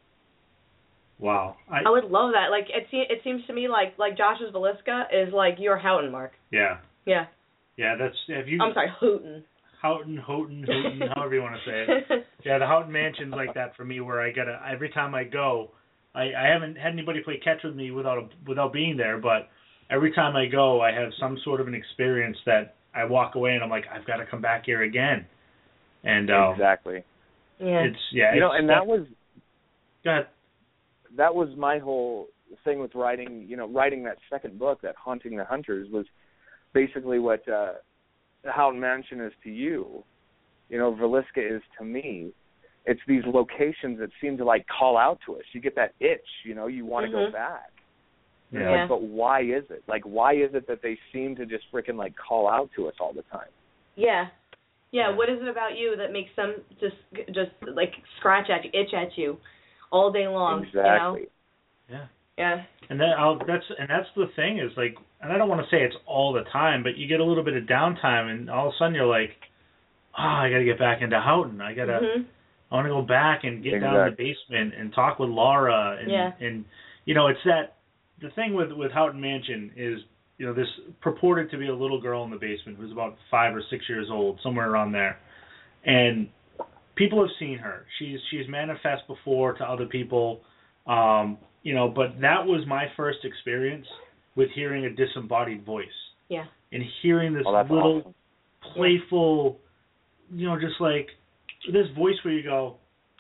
Wow. I, I would love that. Like, it, se- it seems to me like, like Josh's Villisca is like your Houghton, Mark. Yeah. Yeah. Yeah, that's, have you... I'm sorry, Houghton. Houghton, Houghton, Houghton, however you want to say it. Yeah, the Houghton Mansion's like that for me, where I gotta, every time I go, I, I haven't had anybody play catch with me without a, without being there, but every time I go, I have some sort of an experience that I walk away and I'm like, I've got to come back here again. And um, exactly. Yeah. It's yeah. You it's, know, and that was. Go ahead. That was my whole thing with writing. You know, writing that second book, that Haunting the Hunters, was basically what uh, Houghton Mansion is to you. You know, Villisca is to me. It's these locations that seem to like call out to us. You get that itch. You know, you want to mm-hmm. go back. Yeah. yeah. Like, but why is it? Like, why is it that they seem to just freaking like call out to us all the time? Yeah. Yeah, what is it about you that makes them just just like scratch at you, itch at you, all day long? Exactly. You know? Yeah. Yeah. And that I'll, that's and that's the thing is like, and I don't want to say it's all the time, but you get a little bit of downtime, and all of a sudden you're like, oh, I got to get back into Houghton. I gotta, mm-hmm. I want to go back and get exactly. down in the basement and talk with Laura, and yeah. and you know, it's that the thing with with Houghton Mansion is, you know, this purported to be a little girl in the basement who's about five or six years old, somewhere around there. And people have seen her. She's she's manifest before to other people, um, you know, but that was my first experience with hearing a disembodied voice. Yeah. And hearing this oh, that's little awesome. playful, you know, just like this voice where you go,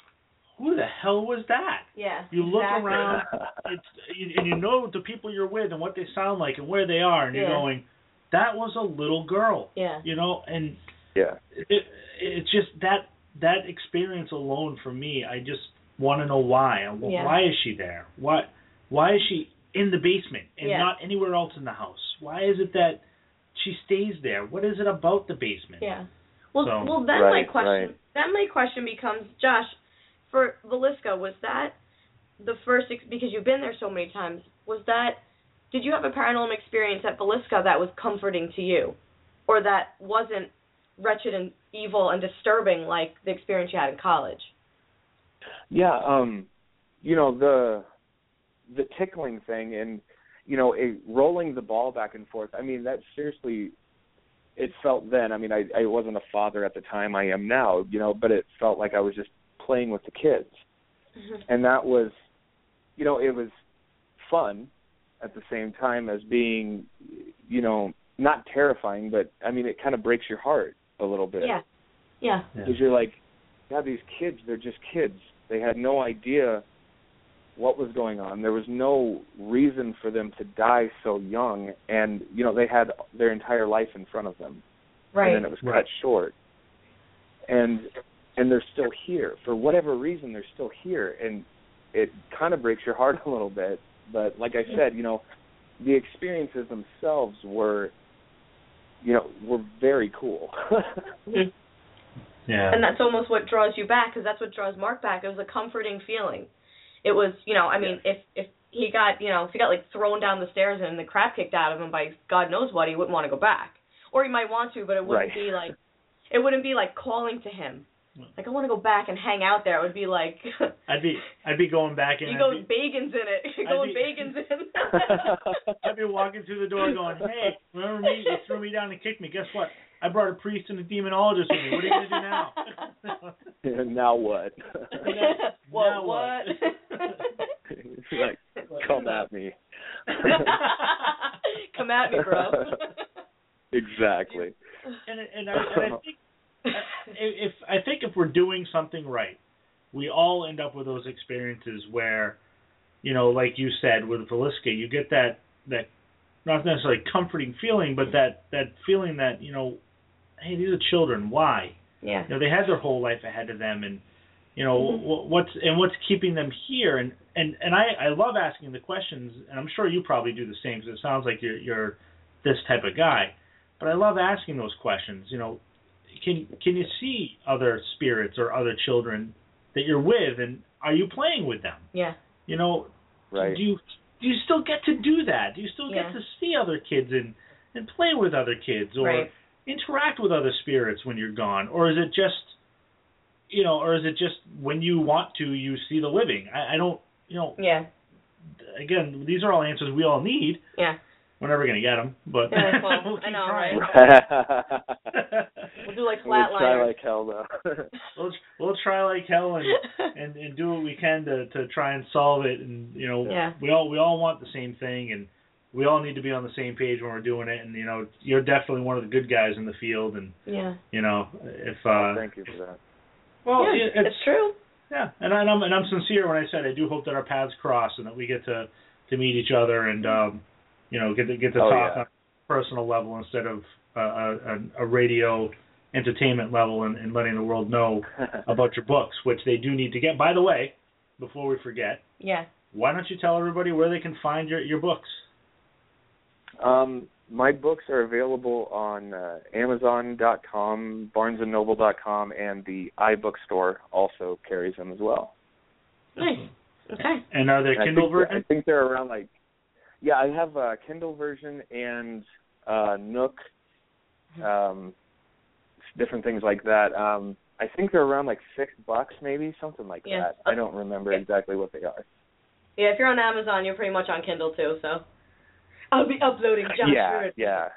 who the hell was that? Yeah. You look exactly. around, it's, and you know the people you're with and what they sound like and where they are, and you're yeah. going, that was a little girl. Yeah. You know, and yeah, it, it's just that that experience alone for me. I just want to know why. Yeah. Why is she there? Why why is she in the basement and yeah. not anywhere else in the house? Why is it that she stays there? What is it about the basement? Yeah. Well, so, well, then right, my question, right. then my question becomes, Josh, for Villisca, was that the first, ex- because you've been there so many times, was that, did you have a paranormal experience at Villisca that was comforting to you? Or that wasn't wretched and evil and disturbing like the experience you had in college? Yeah, um, you know, the the tickling thing and, you know, a, rolling the ball back and forth, I mean, that seriously, it felt then, I mean, I, I wasn't a father at the time, I am now, you know, but it felt like I was just playing with the kids. Mm-hmm. And that was, you know, it was fun at the same time as being, you know, not terrifying, but, I mean, it kind of breaks your heart a little bit. Yeah, yeah. Because you're like, God, these kids, they're just kids. They had no idea what was going on. There was no reason for them to die so young, and, you know, they had their entire life in front of them. Right. And then it was right. cut short. And and they're still here. For whatever reason, they're still here. And it kind of breaks your heart a little bit. But like I said, you know, the experiences themselves were, you know, were very cool. Yeah. And that's almost what draws you back, because that's what draws Mark back. It was a comforting feeling. It was, you know, I mean, yeah. if if he got, you know, if he got like thrown down the stairs and the crap kicked out of him by God knows what, he wouldn't want to go back. Or he might want to, but it wouldn't right. be like, it wouldn't be like calling to him. Like, I want to go back and hang out there. It would be like, I'd be I'd be going back in. You go with Bagans in it. You go with be, Bagans in. I'd be walking through the door going, hey, remember me? You threw me down and kicked me. Guess what? I brought a priest and a demonologist with me. What are you going to do now? Now what? what, now what? Like, come at me. Come at me, bro. Exactly. And, and, I, and I think if I think if we're doing something right, we all end up with those experiences where, you know, like you said with Villisca, you get that that not necessarily comforting feeling, but that that feeling that, you know, hey, these are children. Why? Yeah. You know, they had their whole life ahead of them, and you know mm-hmm. what's and what's keeping them here. And and and I, I love asking the questions, and I'm sure you probably do the same because it sounds like you're you're this type of guy. But I love asking those questions. You know, can can you see other spirits or other children that you're with, and are you playing with them? Yeah. You know, right. do you do you still get to do that? Do you still yeah. get to see other kids and and play with other kids or right. interact with other spirits when you're gone, or is it just, you know, or is it just when you want to, you see the living? I, I don't, you know. Yeah. Again, these are all answers we all need. Yeah. We're never gonna get them, but yeah, well, we'll keep I know, trying. Right? We'll do like flatliners. We'll try like hell, though. we'll we'll try like hell and, and, and do what we can to, to try and solve it. And you know, yeah. we all we all want the same thing, and we all need to be on the same page when we're doing it. And you know, you're definitely one of the good guys in the field. And yeah. you know, if uh, well, thank you for that. Well, yeah, it's, it's true. Yeah, and, I, and I'm and I'm sincere when I said I do hope that our paths cross and that we get to, to meet each other and um, you know, get to get to oh, talk yeah. on a personal level instead of uh, a, a radio entertainment level and, and letting the world know about your books, which they do need to get. By the way, before we forget, yeah, why don't you tell everybody where they can find your, your books? Um, my books are available on uh, Amazon dot com, Barnes and Noble dot com, and the iBookstore also carries them as well. Nice. Okay. And are there and Kindle versions? I think they're around like, yeah, I have a Kindle version and uh, Nook, um, different things like that. Um, I think they're around like six bucks, maybe something like yeah. that. I don't remember yeah. exactly what they are. Yeah, if you're on Amazon, you're pretty much on Kindle too. So I'll be uploading Josh. Yeah, yeah.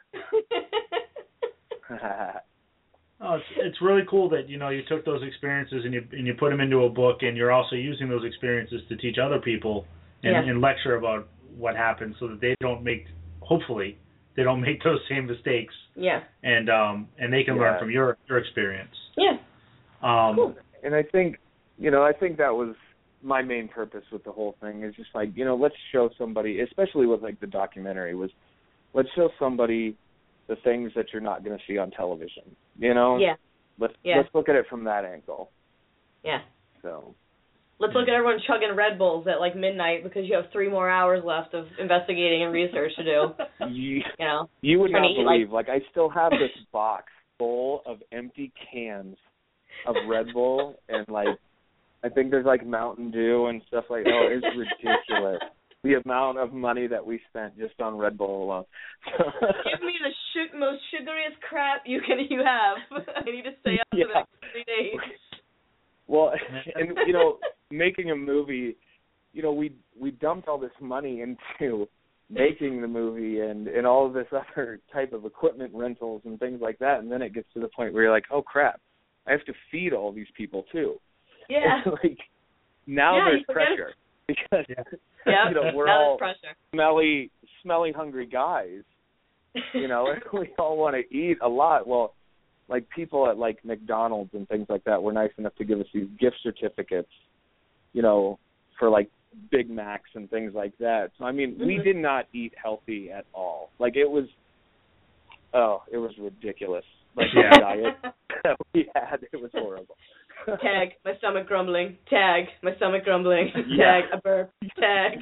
Oh, it's it's really cool that you know you took those experiences and you and you put them into a book, and you're also using those experiences to teach other people and, yeah. and lecture about what happened, so that they don't make, hopefully, they don't make those same mistakes. Yeah. And um and they can yeah. learn from your your experience. Yeah. Um, cool. And I think, you know, I think that was my main purpose with the whole thing is just like, you know, let's show somebody, especially with like the documentary, was let's show somebody the things that you're not going to see on television. You know? Yeah. Let's yeah. let's look at it from that angle. Yeah. So. Let's look at everyone chugging Red Bulls at like midnight because you have three more hours left of investigating and research to do. You, you know. You would not eat, believe. like, like I still have this box full of empty cans of Red Bull and like I think there's like Mountain Dew and stuff like that. Oh, it's ridiculous. The amount of money that we spent just on Red Bull alone. Give me the sh- most sugariest crap you can you have. I need to stay up yeah. for the next three days. Well, and you know, making a movie, you know, we we dumped all this money into making the movie and, and all of this other type of equipment rentals and things like that, and then it gets to the point where you're like, oh crap, I have to feed all these people too. Yeah. And like now yeah, there's pressure because yeah. Yeah, you know we're now all pressure. smelly, smelly, hungry guys. You know, and we all want to eat a lot. Well, like people at like McDonald's and things like that were nice enough to give us these gift certificates, you know, for like Big Macs and things like that. So I mean, mm-hmm. we did not eat healthy at all. Like it was, oh, it was ridiculous. Like yeah. the diet that we had, it was horrible. Tag, my stomach grumbling. Tag, my stomach grumbling. Yeah. Tag, a burp. Tag.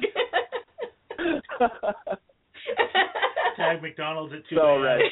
Tag McDonald's at two so a.m. right.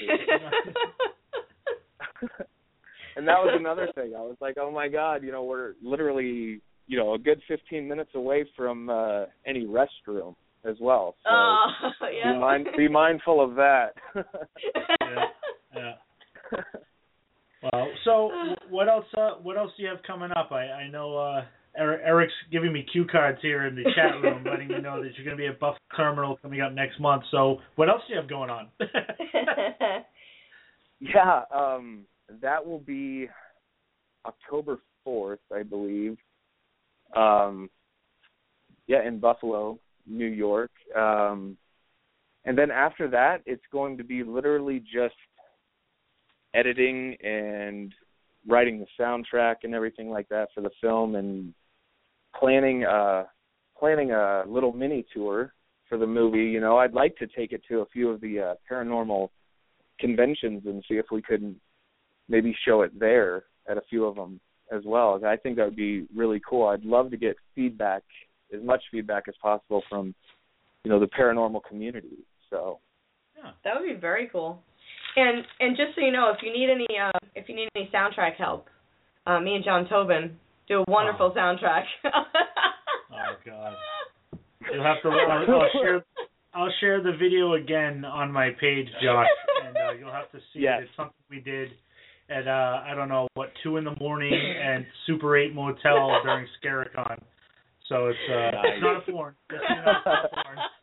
And that was another thing. I was like, oh my God, you know, we're literally, you know, a good fifteen minutes away from uh, any restroom as well. So oh, yeah. be, mind, be mindful of that. yeah. yeah. Well, so what else? Uh, what else do you have coming up? I, I know uh, Eric's giving me cue cards here in the chat room, letting me know that you're going to be at Buffalo Terminal coming up next month. So what else do you have going on? Yeah, um, that will be October fourth, I believe. Um, yeah, in Buffalo, New York. Um, and then after that, it's going to be literally just editing and writing the soundtrack and everything like that for the film, and planning uh planning a little mini tour for the movie. You know, I'd like to take it to a few of the uh, paranormal conventions and see if we could maybe show it there at a few of them as well. I think that would be really cool. I'd love to get feedback, as much feedback as possible from, you know, the paranormal community. So yeah, that would be very cool. And and just so you know, if you need any uh, if you need any soundtrack help, uh, me and John Tobin do a wonderful oh. soundtrack. Oh God! You'll have to. I'll, I'll share. I'll share the video again on my page, Josh, and uh, you'll have to see yes. it. It's something we did at uh, I don't know what two in the morning and Super eight Motel during Scaricon. So it's uh, nice. It's not a porn. Just, you know, it's not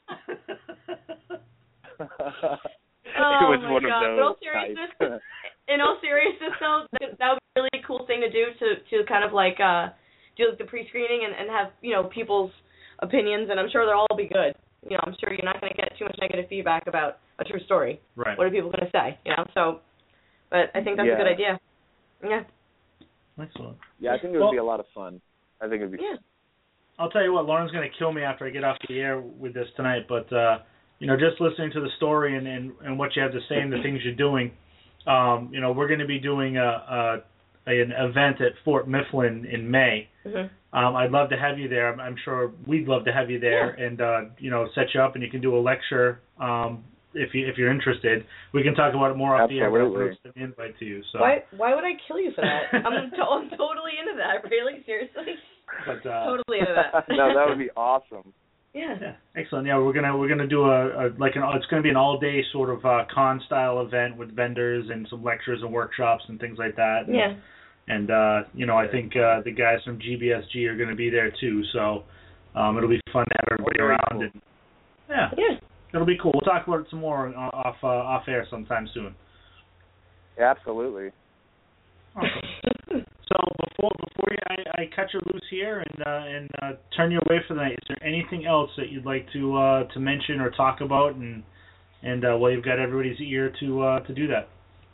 a porn. Oh it was my one God. of those in all seriousness, in all seriousness, though, that would be a really cool thing to do to, to kind of like uh, do like the pre-screening and, and have, you know, people's opinions, and I'm sure they'll all be good. You know, I'm sure you're not going to get too much negative feedback about a true story. Right. What are people going to say? You know, so, but I think that's yeah. a good idea. Yeah. Excellent. Yeah, I think it would well, be a lot of fun. I think it would be. Yeah. I'll tell you what, Lauren's going to kill me after I get off the air with this tonight, but. uh You know, just listening to the story and, and, and what you have to say and the things you're doing, um, you know, we're going to be doing a, a an event at Fort Mifflin in May. Mm-hmm. Um, I'd love to have you there. I'm, I'm sure we'd love to have you there, yeah. and uh, you know, set you up, and you can do a lecture um, if you if you're interested. We can talk about it more off the air. We'll send an invite to you. So why why would I kill you for that? I'm to- I'm totally into that. Really, seriously. But, uh, totally into that. No, that would be awesome. Yeah. yeah, excellent. Yeah, we're gonna we're gonna do a, a like an it's gonna be an all day sort of uh, con style event with vendors and some lectures and workshops and things like that. And, yeah. And uh, you know, I think uh, the guys from G B S G are gonna be there too. So um, it'll be fun to have everybody oh, around. Cool. And yeah, yeah, it'll be cool. We'll talk about it some more off uh, off air sometime soon. Yeah, absolutely. Awesome. So before before you, I, I cut you loose here and uh, and uh, turn you away for the night, is there anything else that you'd like to uh, to mention or talk about? And and uh, well, you've got everybody's ear to uh, to do that.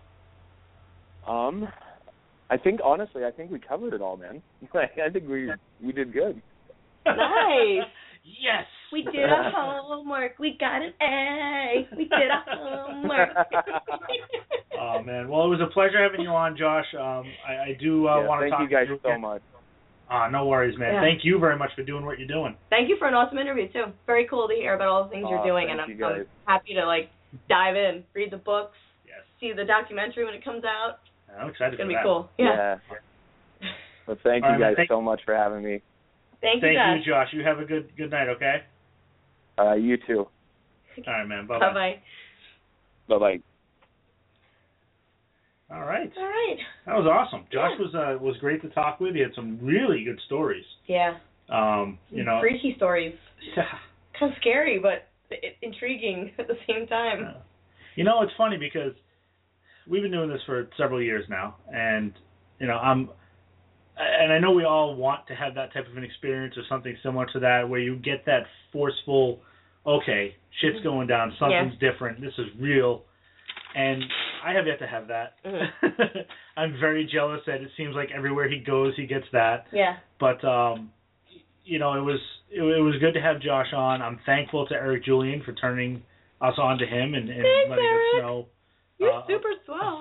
Um, I think honestly, I think we covered it all, man. I think we we did good. Nice. Yes. We did our homework. We got an A. We did our homework. Oh man, well it was a pleasure having you on, Josh. Um, I, I do uh, yeah, want to talk to you. Thank you guys so much. Ah, uh, no worries, man. Yeah. Thank you very much for doing what you're doing. Thank you for an awesome interview too. Very cool to hear about all the things oh, you're doing, and I'm, I'm happy to like dive in, read the books, yes. see the documentary when it comes out. I'm excited. It's gonna for be that. cool. Yeah. yeah. Well, thank all you right, guys thank so much for having me. Thank you, Thank Josh. you, Josh. You have a good good night. Okay. Uh, you too. All right, man. Bye bye. bye. Bye bye. All right. All right. That was awesome. Josh yeah. was uh, was great to talk with. He had some really good stories. Yeah. Um, you know. Freaky stories. Yeah. Kind of scary, but intriguing at the same time. Yeah. You know, it's funny because we've been doing this for several years now, and you know, I'm, and I know we all want to have that type of an experience or something similar to that, where you get that forceful, okay, shit's going down, something's yeah. different, this is real. And I have yet to have that. Mm-hmm. I'm very jealous that it seems like everywhere he goes, he gets that. Yeah. But um, you know, it was it, it was good to have Josh on. I'm thankful to Eric Julian for turning us on to him and, and Thanks, letting Eric. us know. You're uh, super swell.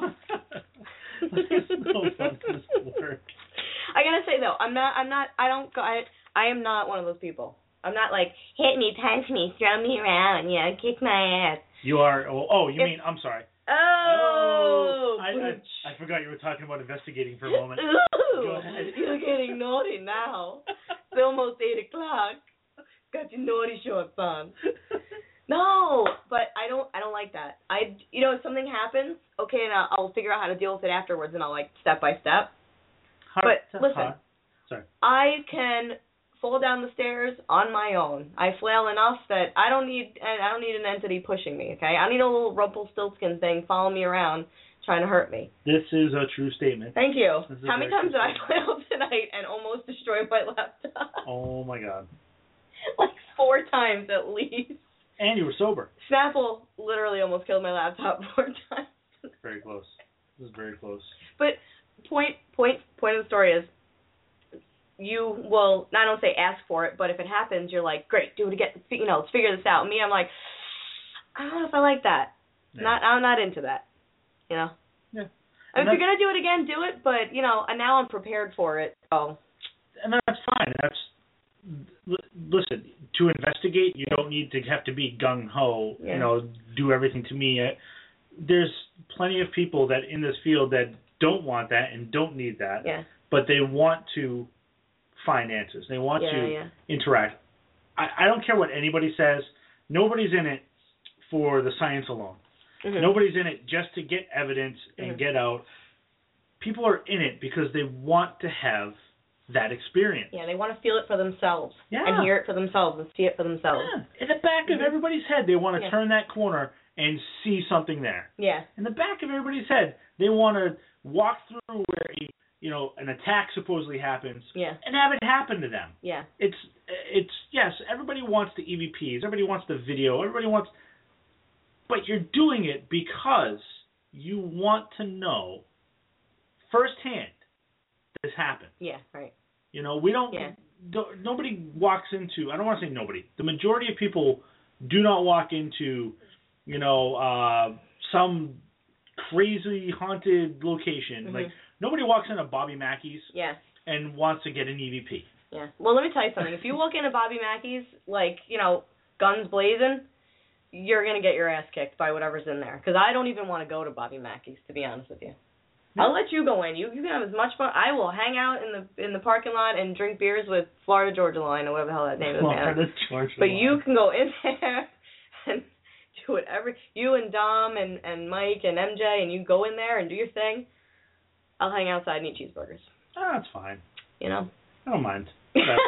no fun for this work. I gotta say though, I'm not. I'm not. I don't. Go, I. I am not one of those people. I'm not like hit me, punch me, throw me around, yeah, kick my ass. You are. Oh, oh you if, mean? I'm sorry. Oh. oh I, I, I forgot you were talking about investigating for a moment. Ooh, Go ahead. You're getting naughty now. It's almost eight o'clock. Got your naughty shorts on. No, but I don't. I don't like that. I. You know, if something happens, okay, and I'll, I'll figure out how to deal with it afterwards, and I'll like step by step. Hard, but listen, hard. Sorry. I can fall down the stairs on my own. I flail enough that I don't need I don't need an entity pushing me, okay? I don't need a little Rumpelstiltskin thing following me around trying to hurt me. This is a true statement. Thank you. This is a How many very times true did I statement. play out tonight and almost destroy my laptop? Oh my God. Like four times at least. And you were sober. Snapple literally almost killed my laptop four times. Very close. This is very close. But point point point of the story is, you will, I don't say ask for it, but if it happens, you're like, great, do it again. You know, let's figure this out. Me, I'm like, I don't know if I like that. Yeah. Not, I'm not into that. You know. Yeah. I mean, And if you're gonna do it again, do it. But you know, and now I'm prepared for it. So. And that's fine. That's listen. To investigate, you don't need to have to be gung ho. Yeah. You know, do everything to me. There's plenty of people that in this field that don't want that and don't need that. Yeah. But they want to find answers. They want yeah, to yeah. interact. I, I don't care what anybody says. Nobody's in it for the science alone. Mm-hmm. Nobody's in it just to get evidence and Mm-hmm. get out. People are in it because they want to have that experience. Yeah, they want to feel it for themselves. Yeah. And hear it for themselves and see it for themselves. Yeah. In the back of Mhm. everybody's head, they want to Yeah. turn that corner and see something there. Yeah. In the back of everybody's head, they want to walk through where a, you know, an attack supposedly happens Yeah. and have it happen to them. Yeah. It's it's yes, everybody wants the E V Ps, everybody wants the video, everybody wants, but you're doing it because you want to know firsthand this happened. Yeah. Right. You know, we don't, Yeah. don't nobody walks into, I don't want to say nobody, the majority of people do not walk into, you know, uh, some crazy haunted location. Mm-hmm. Like, nobody walks into Bobby Mackey's Yeah. and wants to get an E V P. Yeah. Well, let me tell you something. If you walk into Bobby Mackey's, like, you know, guns blazing, you're going to get your ass kicked by whatever's in there. Because I don't even want to go to Bobby Mackey's, to be honest with you. Yeah. I'll let you go in. You you can have as much fun. I will hang out in the in the parking lot and drink beers with Florida Georgia Line or whatever the hell that name is. Florida Man. Georgia But Line. you can go in there and do whatever. You and Dom and, and Mike and M J, and you go in there and do your thing. I'll hang outside and eat cheeseburgers. Oh, that's fine. You know? I don't mind. Whatever.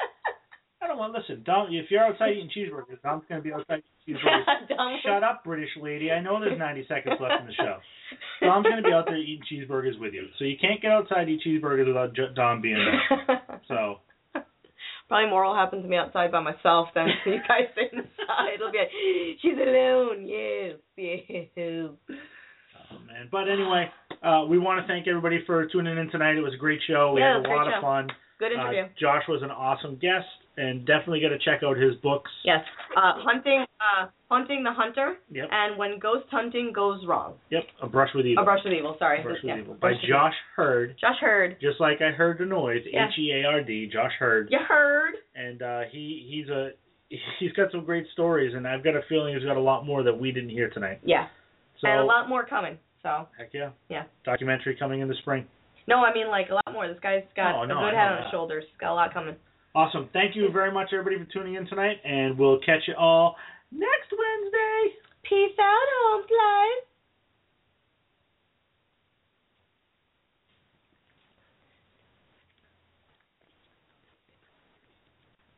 I don't want. Listen, Dom, if you're outside eating cheeseburgers, Dom's going to be outside eating cheeseburgers. Dom- Shut up, British lady. I know there's ninety seconds left in the show. Dom's going to be out there eating cheeseburgers with you. So you can't get outside and eat cheeseburgers without J- Dom being there. So. Probably more will happen to me outside by myself than you guys inside. It'll be like, she's alone. Yes, yes. Oh, man. But anyway, uh, we want to thank everybody for tuning in tonight. It was a great show. We Yeah, had a great lot of show. fun. Good interview. Uh, Josh was an awesome guest, and definitely got to check out his books. Yes. Uh, hunting, uh, hunting the hunter. Yep. And when ghost hunting goes wrong. Yep. A Brush with Evil. A brush with evil. Sorry. A Brush with yeah. Evil. By Brush with Josh Hurd. Evil. Josh Hurd. Just like I heard the noise. Yeah. H E A R D. Josh Hurd. You heard. And uh, he he's a he's got some great stories, and I've got a feeling he's got a lot more that we didn't hear tonight. Yeah. So and a lot more coming. So. heck yeah. Yeah. Documentary coming in the spring. No, I mean like a lot more. This guy's got Oh, a no, good I head know on his that. shoulders. He's got a lot coming. Awesome. Thank you very much, everybody, for tuning in tonight, and we'll catch you all next Wednesday. Peace out, home